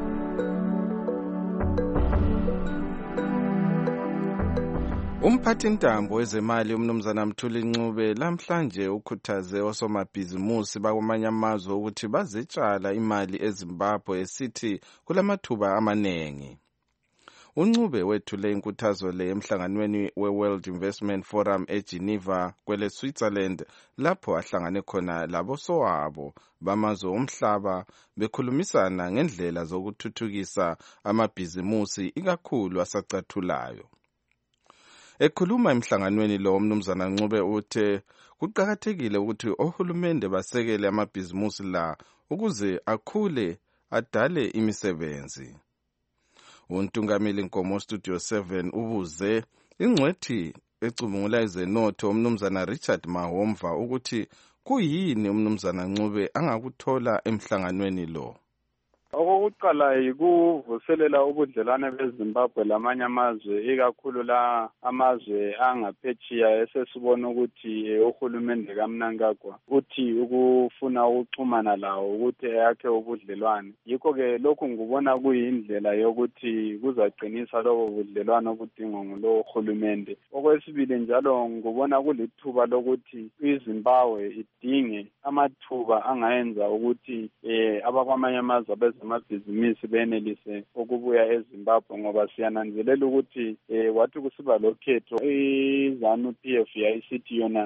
Speaker 17: Umphathintambo wezemali umnumzana Mthuli Ncube lamhlanje ukhuthaze osomabhizimusi bakwamanye amazwe ukuthi bazitshala imali eZimbabwe esithi kulamathuba amanengi. uNcube wethule inkuthazo le emhlanganweni we-World Investment Forum eGeneva kwele Switzerland lapho ahlangane khona labosowabo bamazwe omhlaba bekhulumisana ngendlela zokuthuthukisa amabhizimusi ikakhulu asacathulayo. Ekhuluma emhlanganweni lo umnumzana Ncube uthe kuqakathekile ukuthi ohulumende basekele amabhizimusi la ukuze akhule adale imisebenzi. Untungameli Nkomo Studio seven ubuze ingcwethi ecubungula izenotho umnumzana Richard Mahomva ukuthi kuyini umnumzana Ncube angakuthola emhlanganweni lo.
Speaker 6: okokuqala yikuvuselela ubudlelwane beZimbabwe lamanye amazwe ikakhulu la amazwe angaphetshiya esesibona ukuthi uhulumende kaMnangagwa uthi ukufuna ukuxhumana lawo ukuthi yakhe ubudlelwane. Yikho-ke lokhu ngibona kuyindlela yokuthi kuzaqinisa lobo budlelwane obudingwa ngulo uhulumende. Okwesibili njalo ngibona kulithuba lokuthi iZimbabwe idinge amathuba angayenza ukuthi eh abakwamanye amazwe bezamabhizinisi benelise ukubuya eZimbabwe ngoba siyananzelela ukuthi eh wathi kusiba lokhetho iZANU P F yayisithi yona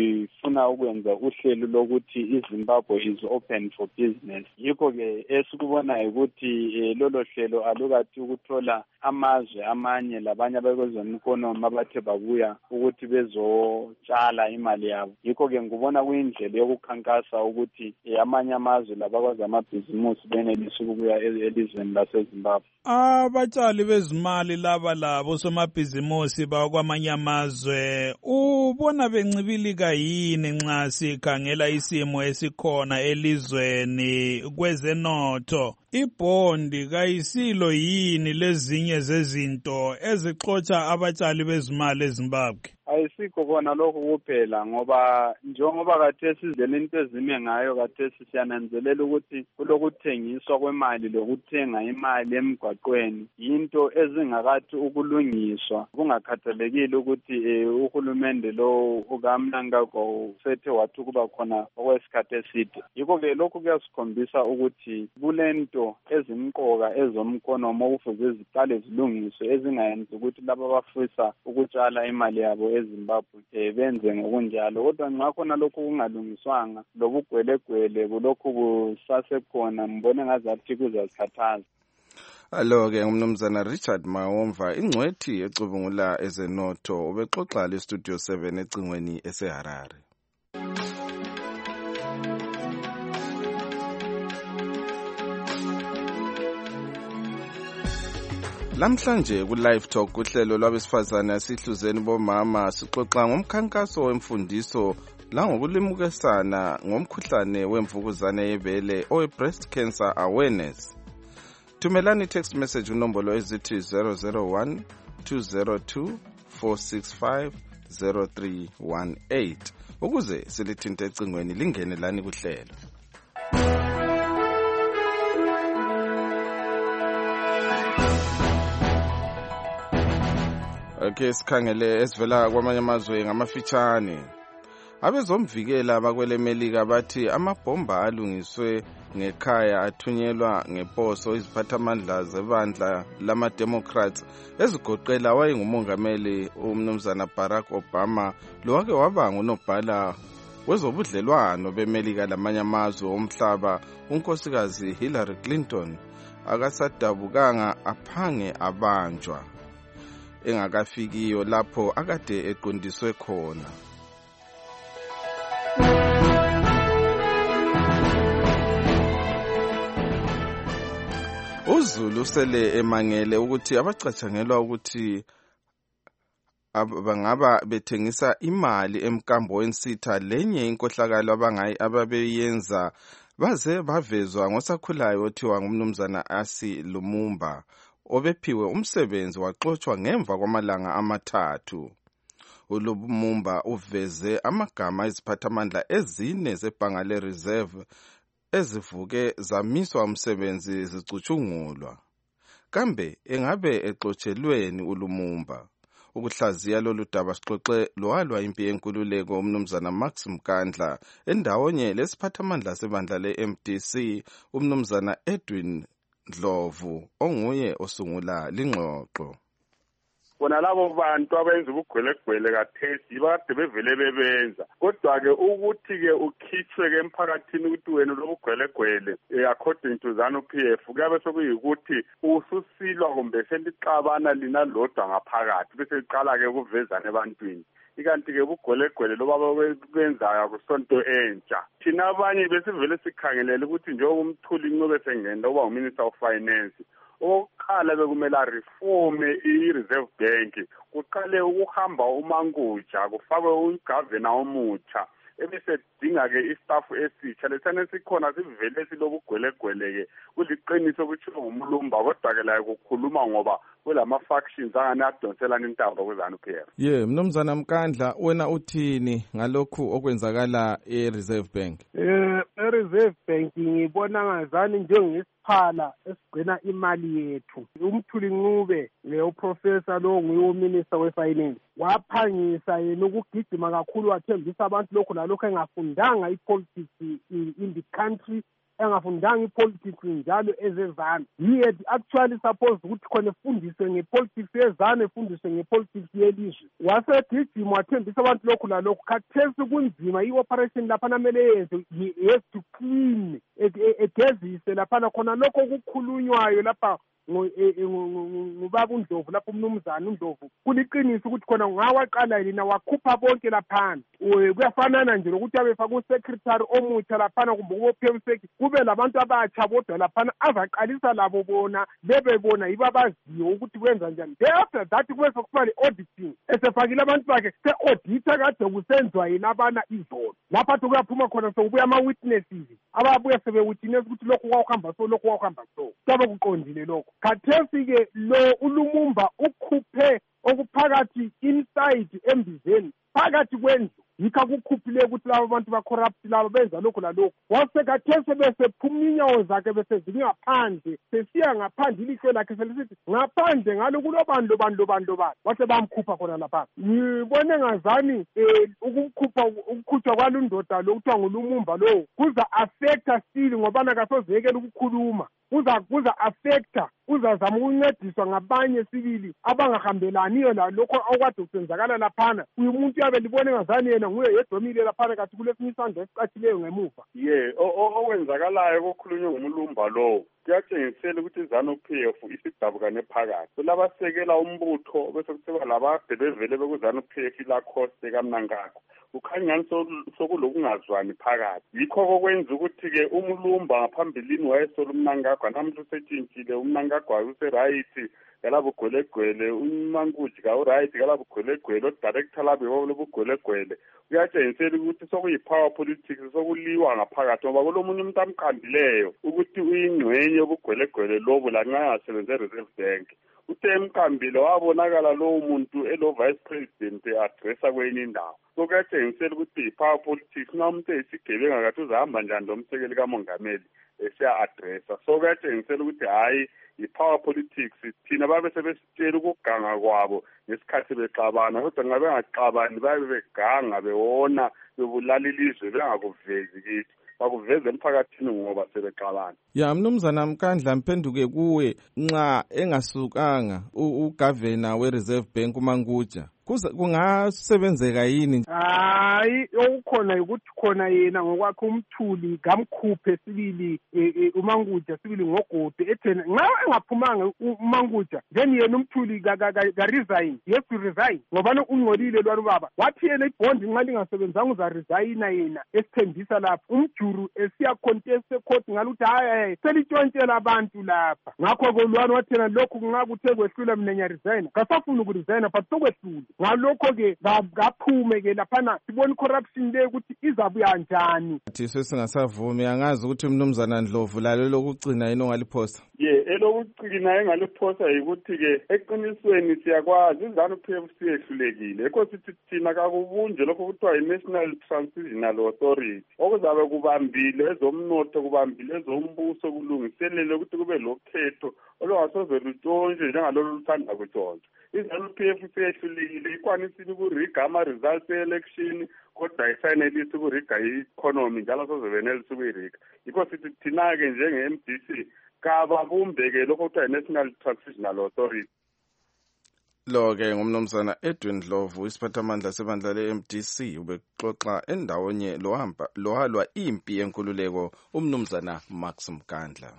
Speaker 6: ifuna ukwenza uhlelo lokuthi iZimbabwe is open for business. Yikho-ke esikubona ukuthi lolo hlelo alukathi ukuthola amazwe amanye labanye abekwezemikonomi abathe babuya ukuthi bezotshala imali yabo. Yikho-ke ngibona kuyindlela yokukhankasa ukuthi amanye amazwe labakwazi amabhizimusi benelise ukubuya elizweni laseZimbabwe.
Speaker 4: Abatshali bezimali laba labo somabhizimusi bakwamanye amazwe ubona bencibilika yini nxa sikhangela isimo esikhona elizweni kwezenotho? Ibhondi kayisilo yini lezinye zezinto ezixotsha abatshali bezimali eZimbabwe? Ayisikho kona lokho kuphela ngoba njengoba kathesi izindlela into ezime ngayo kathesi siyananzelela ukuthi kulokuthengiswa kwemali lokuthenga imali emgwaqweni into ezingakathi ukulungiswa kungakhathalekile ukuthi uhulumende lo ukaMnangagwa usethe wathi kuba khona okwesikhathi eside. Yikho-ke lokhu kuyasikhombisa ukuthi kulento ezimqoka ezomkonomo okufuze ziqale zilungiswe ezingayenzi ukuthi laba abafisa ukutshala imali yabo eZimbabwe eh benze ngokunjalo. Kodwa nxa khona lokhu kungalungiswanga lobugwelegwele kulokhu kusasekhona mbone ngazathi kuzazikhathaza.
Speaker 17: Alo-ke umnumzana Richard Mawomva ingcwethi ecubungula ezenotho ubexoxa le Studio seven ecingweni eseHarare. Lamhlanje ku Live Talk uhlelo lwabesifazane asihluzeni bomama sixoxa ngomkhankaso wemfundiso langokulimukisana ngomkhuhlane wemvukuzane yebele owe breast cancer awareness. Thumelani text message unombolo ezithi zero zero one two zero two four six five zero three one eight ukuze silithinte ecingweni lingene lani kuhlelo. Okay, sikhangele esivela kwamanye amazwe ngamafitshane. Abezomvikela bakwele Melika bathi amabhomba alungiswe ngekhaya athunyelwa ngeposo iziphathamandla zebandla lama Democrats ezigoqela wayengumongameli umnumzana Barack Obama lowake waba ngunobhala wezobudlelwano beMelika lamanye amazwe omhlaba unkosikazi Hillary Clinton akasadabukanga aphange abanjwa engakafikiyo lapho akade eqondiswe khona. uZulu sele emangele ukuthi abacatshangelwa ukuthi bangaba bethengisa imali emkambo wensitha lenye inkohlakalo abangayi ababeyenza baze bavezwa ngosakhulayo othiwa ngumnumzana Asi Lumumba obephiwe umsebenzi waxoxwa ngemva kwamalanga amathathu. uLumumba uveze amagama eziphathamandla ezine zebhanga leReserve ezivuke zamiswa umsebenzi zicutshungulwa. Kambe engabe exotshelweni uLumumba? Ukuhlaziya lolu daba sixoxe lowalwa impi yenkululeko umnumzana Max Mkandla endawonye lesiphathamandla sebandla le-M D C umnumzana Edwin Ndlovu onguye osungula lingxoxo.
Speaker 18: Bona labo bantu abenza ubugwelegwele kathesi bade bevele bebenza kodwa-ke ukuthi-ke ukhitshwe-ke emphakathini ukuthi wena lobugwelegwele according to ZANU P F kuyabe sekuyikuthi ususilwa kumbe selixabana lina lodwa ngaphakathi bese liqala-ke ukuvezana ebantwini. Ikanti-ke ubugwelegwele loba benzayo kusonto entsha. Thina abanye besivele sikhangelele ukuthi njengoba umthuli Ncube sengena uba uMinister of Finance oqala bekumela reforme i-Reserve Bank kuqale ukuhamba umanguja kufakwe ugovernor omutsha ebesedinga-ke istafu esitsha lesana sikhona sivele silobugwelegwele-ke kuliqiniso kuthiwa ngumlumba kodwa-ke layo kukhuluma ngoba kulama-factions angane adonselana intambo kwe-ZANU-P F.
Speaker 17: ye mnumzana Mkandla, wena uthini ngalokhu okwenzakala e-Reserve Bank?
Speaker 7: Eh, e-Reserve Bank ngibona ngazani njengesiphala esigcina imali yethu. Umthuli Ncube leyo professor lo nguye uminister we-finance waphangisa yena ukugijima kakhulu wathembisa abantu lokhu nalokhu engafundanga i-politics in the country, engafundanga ipolitics njalo ezezana. He had actually supposed ukuthi khona efundiswe ngepolitics yezana, efundiswe ngepolitics yelizwe. Wasegijima wathembisa abantu lokhu nalokhu. Khathesi kunzima i-operation laphana kumele yenze, he has to clean, egezise laphana khona lokho okukhulunywayo lapha ngubaba uNdlovu lapho umnumzana uNdlovu kuliqiniso ukuthi khona ngawaqala yena wakhupha bonke laphana. Kuyafanana nje lokuthi abefaka uSecretary omutsha laphana kumbe ubophemiseki kube labantu abatsha bodwa laphana azaqalisa labo bona bebebona yibo abaziyo ukuthi kwenza njani. After that kube sokuba le-auditing esefakile abantu bakhe se-audita kade kusenziwa yena abana izolo lapha kuyaphuma khona sokubuya ama-witnesses ababuya sebewitness ukuthi lokhu kwawuhamba so lokhu kwawuhamba so kabe kuqondile lokho. Khathesi-ke lo uLumumba ukhuphe okuphakathi inside embizeni phakathi kwendlu yikho kukhuphile ukuthi labo bantu ba-corrupt labo benza lokhu lalokhu. Wasekhathesi besephuma inyawo zakhe besezili ngaphandle sesiya ngaphandle ilihlo lakhe selisithi ngaphandle ngalo kulobandlo bandlo bandlo bandlo wase bamkhupha khona lapha. Ngibone ngazani um ukukhupha ukukhutshwa kwalundoda lo kuthiwa nguLumumba lowo kuza affecta still ngobana kasozekela ukukhuluma, kuza kuza affecta, uzazama ukuncediswa ngabanye sibili abangahambelaniyo lalokho okwade kusenzakala laphana. Uyu muntu yabe libone ngazani yena nguye yedomile laphana kathi kulesinye isandla esicatshileyo ngemuva.
Speaker 18: ye okwenzakalayo kokhulunywe ngumlumba lowo kuyatshengisela ukuthi i-ZANU-P F isidabukane phakathi. Kulabasekela umbutho bese kuthiwa labade bevele beku-ZANU-P F ilakhoste kaMnangagwa. Kukhanya ngani sokulokungazwani phakathi. Yikho kokwenza ukuthi-ke umlumba ngaphambilini wayesola uMnangagwa, namuntu usetshintshile, uMnangagwa userayithi kalabugwelegwele, uMankuji kawurayithi kalabugwelegwele, odirector labo lobugwelegwele. Kuyatshengisela ukuthi sokuyi-power politics, sokuliwa ngaphakathi ngoba kulomunye umuntu amqambileyo ukuthi uyingxenye yobugwelegwele lobo lanxa engasebenze e-Reserve Bank. Uthe emqambile wabonakala lowo muntu elo-vice president e-adressa kwenye indawo. So kuyatshengisela ukuthi i-power politics nxa umuntu eyisigebenga kathi uzahamba njani lomsekeli kamongameli esiya-adressa. So kuyatshengisela ukuthi hhayi i-power politics thina babe sebesitshela ukuganga kwabo ngesikhathi bexabana, kodwa nxa bengaxabani babe beganga bewona bebulala ilizwe bengakuvezi kithi, bakuveze emphakathini ngoba sebexabana.
Speaker 17: Ya mnumzana Mkandla, mphenduke kuwe, nxa engasukanga ugavana we-Reserve Bank uManguja kungasebenzeka yini?
Speaker 7: Hayi, okukhona ukuthi khona yena ngokwakhe umthuli ngamkhuphe sibili uManguja sibili ngogodi ethena nxa engaphumanga uManguja then yena umthuli ka resign, yes to resign ngoba ungcolile lwana baba. Wathi yena ibhondi nxa lingasebenzanga uza resign yena esithembisa lapha umjuru esiya contest court ngaluthi hayi selitshontshela abantu lapha. Ngakho ke lwana wathena lokhu nxa kuthe kwehlula mina nya resign kasafuna ukuresign but sokwehlula. Ngalokho-ke ngaphume-ke laphana sibona i-corruption le ukuthi izabuya njani.
Speaker 17: Thiso singasavumi, angazi ukuthi umnumzana Ndlovu lalo lokugcina yini ongaliphosa.
Speaker 18: ye elokugcina engaliphosa yikuthi-ke eqinisweni siyakwazi i-ZANU-P F siyehlulekile. Ekho sithi thina kakubunje lokho kuthiwa i-National Transitional Authority okuzabe kubambile ezomnotho, kubambile ezombuso, kulungiselele ukuthi kube lokhetho olungasoze lutshontshwe njengalolu luthanda kutshontshwa. i-ZANU-P F siyehlulekile, ikwanisile ukuriga ama-results e-election kodwa ayisayinelisi ukuriga i-economy njalo soze benelisi ukuyiriga. Yikho sithi thina-ke njenge-M D C kababumbeke lokho kuthiwa i-National Transitional Authority.
Speaker 17: Lo-ke ngumnumzana Edwin Ndlovu, isiphathamandla sebandla le-M D C, ubexoxa endawonye lohamba lohalwa impi yenkululeko umnumzana Max Mkandla.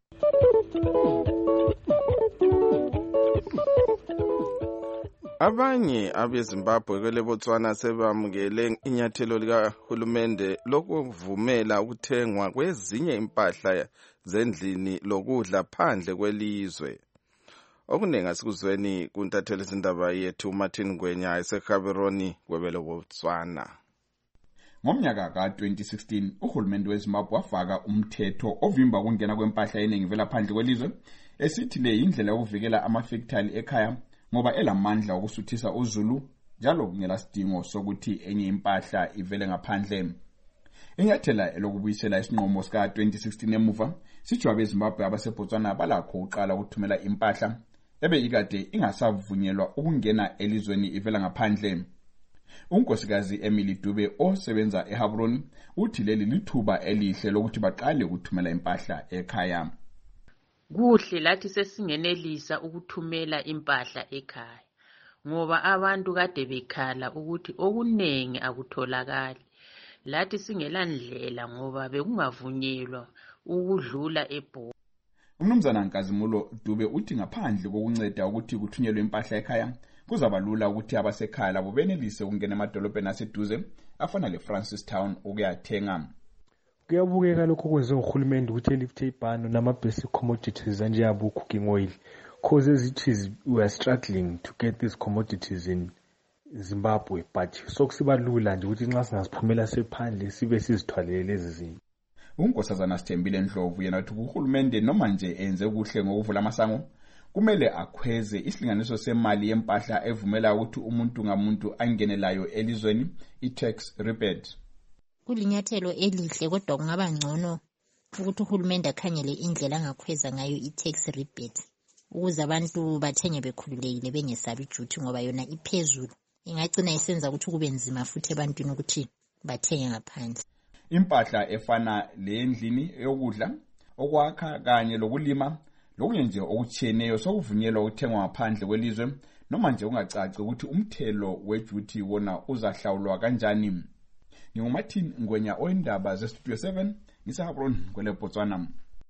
Speaker 17: Abanye abeZimbabwe kwele Botswana sebamukele inyathelo likahulumende lokuvumela ukuthengwa kwezinye impahla zendlini lokudla phandle kwelizwe. Okuningi asikuzweni kuntatheli izindaba yethu Martin Ngwenya eseKhabironi kwebele Botswana.
Speaker 8: Ngomnyaka ka twenty sixteen uhulumende weZimbabwe wafaka umthetho ovimba ukungena kwempahla eningi vela phandle kwelizwe esithi le indlela yokuvikela amafactory ekhaya ngoba elamandla okusuthisa uZulu njalo ngelasidingo sokuthi enye impahla ivele ngaphandle. Inyathela elokubuyisela isinqumo sika twenty sixteen emuva sijwabe eZimbabwe abaseBotswana balakho uqala ukuthumela impahla ebe ikade ingasavunyelwa ukungena elizweni ivela ngaphandle. Unkosikazi Emily Dube osebenza eHabron uthi leli lithuba elihle lokuthi baqale ukuthumela impahla ekhaya.
Speaker 22: Kuhle lathi sesingenelisa ukuthumela impahla ekhaya ngoba abantu kade bekhala ukuthi okunengi akutholakali. Lathi singelandlela ngoba bekungavunyelwa ukudlula eBho.
Speaker 8: Umnumzana Nkazimulo Dube uthi ngaphandle kokunceda ukuthi kuthunyelwe impahla ekhaya kuzaba lula ukuthi abasekhaya labo benelise ukungena emadolobheni aseduze afana leFrancistown ukuyathenga.
Speaker 23: Kuyabukeka lokho kwenziwa nguhulumende ukuthi elifte ibhano nama-basic commodities anjengabo cooking oil, causes it is we are struggling to get these commodities in Zimbabwe, but sokusiba lula nje ukuthi nxa singaziphumela sephandle sibe sizithwalele lezi zinto.
Speaker 8: Unkosazana Sithembile Ndlovu yena uthi uhulumende noma nje enze kuhle ngokuvula amasango kumele akhweze isilinganiso semali yempahla evumela ukuthi umuntu ngamuntu angenelayo elizweni i-tax rebate.
Speaker 24: Kulinyathelo elihle kodwa kungaba ngcono ukuthi uhulumende akhangele indlela angakhweza ngayo i-tax rebate ukuze abantu bathenge bekhululekile bengesabi ijuthi ngoba yona iphezulu ingagcina isenza ukuthi kube nzima futhi ebantwini ukuthi bathenge ngaphandle.
Speaker 8: Impahla efana lendlini yokudla okwakha kanye lokulima lokunye nje okutshiyeneyo sokuvunyelwa ukuthengwa ngaphandle kwelizwe noma nje ungacaci ukuthi umthelo wejuthi wona uzahlawulwa kanjani. NginguMartin Ngwenya oyindaba zeStudio seven ngiseHabron kwele Botswana.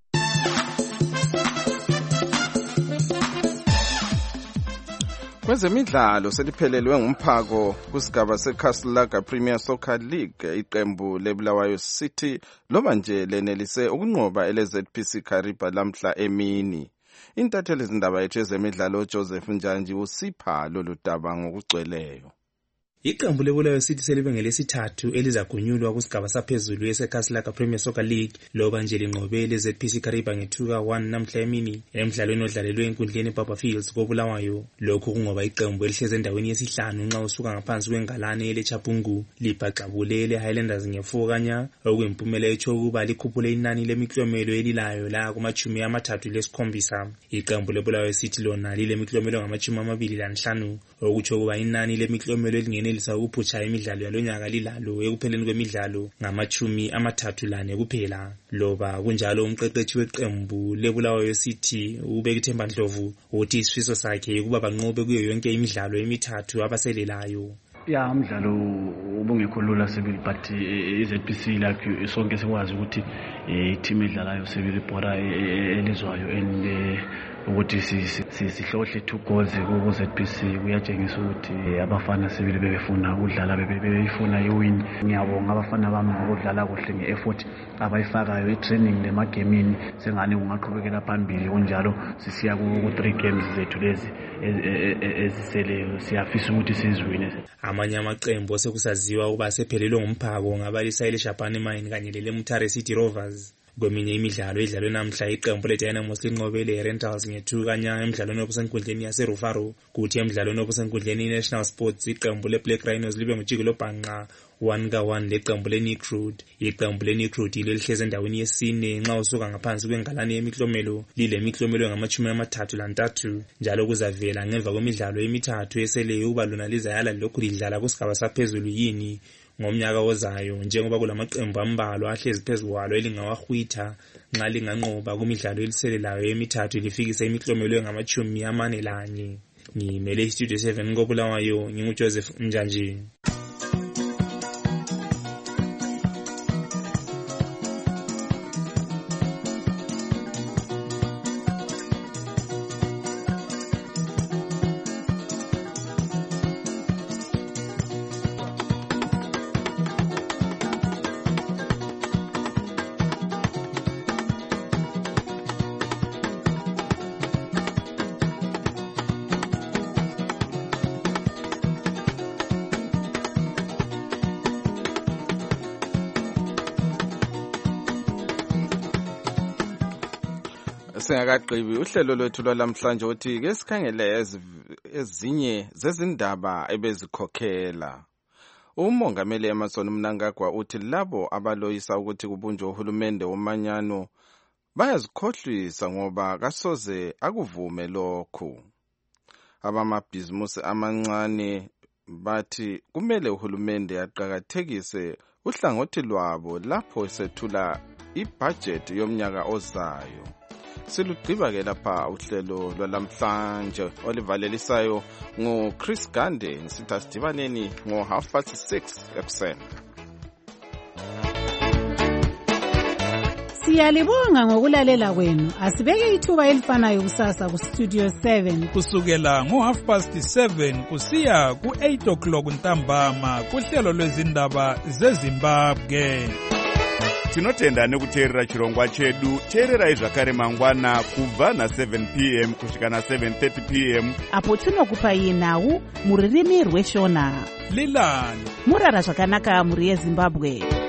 Speaker 17: Kwezemidlalo seliphelelwe ngumphako kusigaba seCastle Premier Soccer League. Iqembu leBulawayo City loba nje lenelise ukunqoba eleZ P C Kariba lamhla emini. Intatheli izindaba yethu ezemidlalo Joseph Njanji usipha lolu daba ngokugcweleyo.
Speaker 25: Iqembu leBulawayo City selibe ngelesithathu elizagunyulwa kusigaba saphezulu yeCastle Premier Soccer League loba nje linqobe eleZ P C Kariba nge-two ka one namhla emini emidlalweni odlalelwe enkundleni eBaba Fields koBulawayo. Lokhu kungoba iqembu elihleze endaweni yesihlanu nxa usuka ngaphansi kwengalane eleChapungu libhaxabule leHighlanders nge-four kanya okuyimphumela etsho ukuba likhuphule inani lemiklomelo elilayo la kumachumi amathathu lesikhombisa. Iqembu leBulawayo City lona lilemiklomelo ngamachumi amabili lanhlanu okutsho ukuba inani lemiklomelo elingene elisa ukuphutsha imidlalo yalonyaka lilalo ekupheleni kwemidlalo ngamachumi amathathu lane kuphela. Loba kunjalo umqeqeshi weqembu leBulawayo City uBekithemba Ndlovu uthi isifiso sakhe ukuba banqobe kuyo yonke imidlalo emithathu abaselelayo.
Speaker 26: Ya umdlalo ubungekho lula sibili but iZ P C like sonke sikwazi ukuthi i-team edlalayo sibili bora elizwayo and ukuthi sihlohle two goals ku Z P C kuyatshengisa ukuthi abafana sibili bebefuna ukudlala bebefuna iwin. Ngiyabonga abafana bami ngokudlala kuhle nge-effort abayifakayo i-training lemagemini sengane kungaqhubekela phambili kunjalo sisiya ku-three games zethu lezi eziseleyo siyafisa ukuthi siziwine.
Speaker 25: Amanye amaqembu osekusaziwa ukuba sephelelwe ngumphako ngabalisa eleShapane Mine kanye leLemutare City Rovers. Kweminye imidlalo edlalwe namhla iqembu leDynamos linqobele iRentals nge-two kanya emidlalweni obusenkundleni yaseRufaro kuthi emidlalweni obusenkundleni iNational Sports iqembu leBlack Rhinos libe ngujikelo bhanqa one ka one leqembu leNicruit. Iqembu leNicruit lelihleze endaweni yesine nxa usuka ngaphansi kwengalane yemiklomelo lilemiklomelo ngamachumi amathathu lantathu njalo kuzavela ngemva kwemidlalo emithathu esele ukuba lona lizayala lokhu lidlala kusigaba saphezulu yini ngomnyaka ozayo njengoba kulamaqembu ambalwa ahlezi phezulu kwalo elingawahwitha nxa linganqoba kumidlalo eliselelayo emithathu lifikisa imiklomelo ngamachumi amane lanye. Ngimele iStudio seven koBulawayo nginguJoseph Njanji.
Speaker 17: Singakaqhibi uhlelo lwethu lwalamhlanje uthi ke sikhangele ezinye zezindaba ebezikhokhela. Umongameli Emmerson Mnangagwa uthi labo abaloyisa ukuthi kubunjwe uhulumende womanyano bayazikhohlisa ngoba kasoze akuvume lokhu. Abamabhizimusi amancane bathi kumele uhulumende aqhakathekise uhlangothi lwabo lapho sethula ibudget yomnyaka ozayo. Silugqiba ke lapha uhlelo lwalamhlanje olivalelisayo ngo Chris Gande ngisitha sidibaneni ngo half past six ekuseni.
Speaker 3: Siyalibonga ngokulalela kwenu. Asibeke ithuba elifanayo kusasa ku Studio seven
Speaker 4: kusukela ngo half past seven kusiya ku eight o'clock ntambama kuhlelo lwezindaba zeZimbabwe.
Speaker 1: Tinotenda nekuteerera chirongwa chedu. Teererai zvakare mangwana kubva na seven p m kusvika na seven thirty p m
Speaker 2: apo tinokupai nhau muririmi rweshona.
Speaker 4: Lilani
Speaker 2: murara zvakanaka muri yeZimbabwe.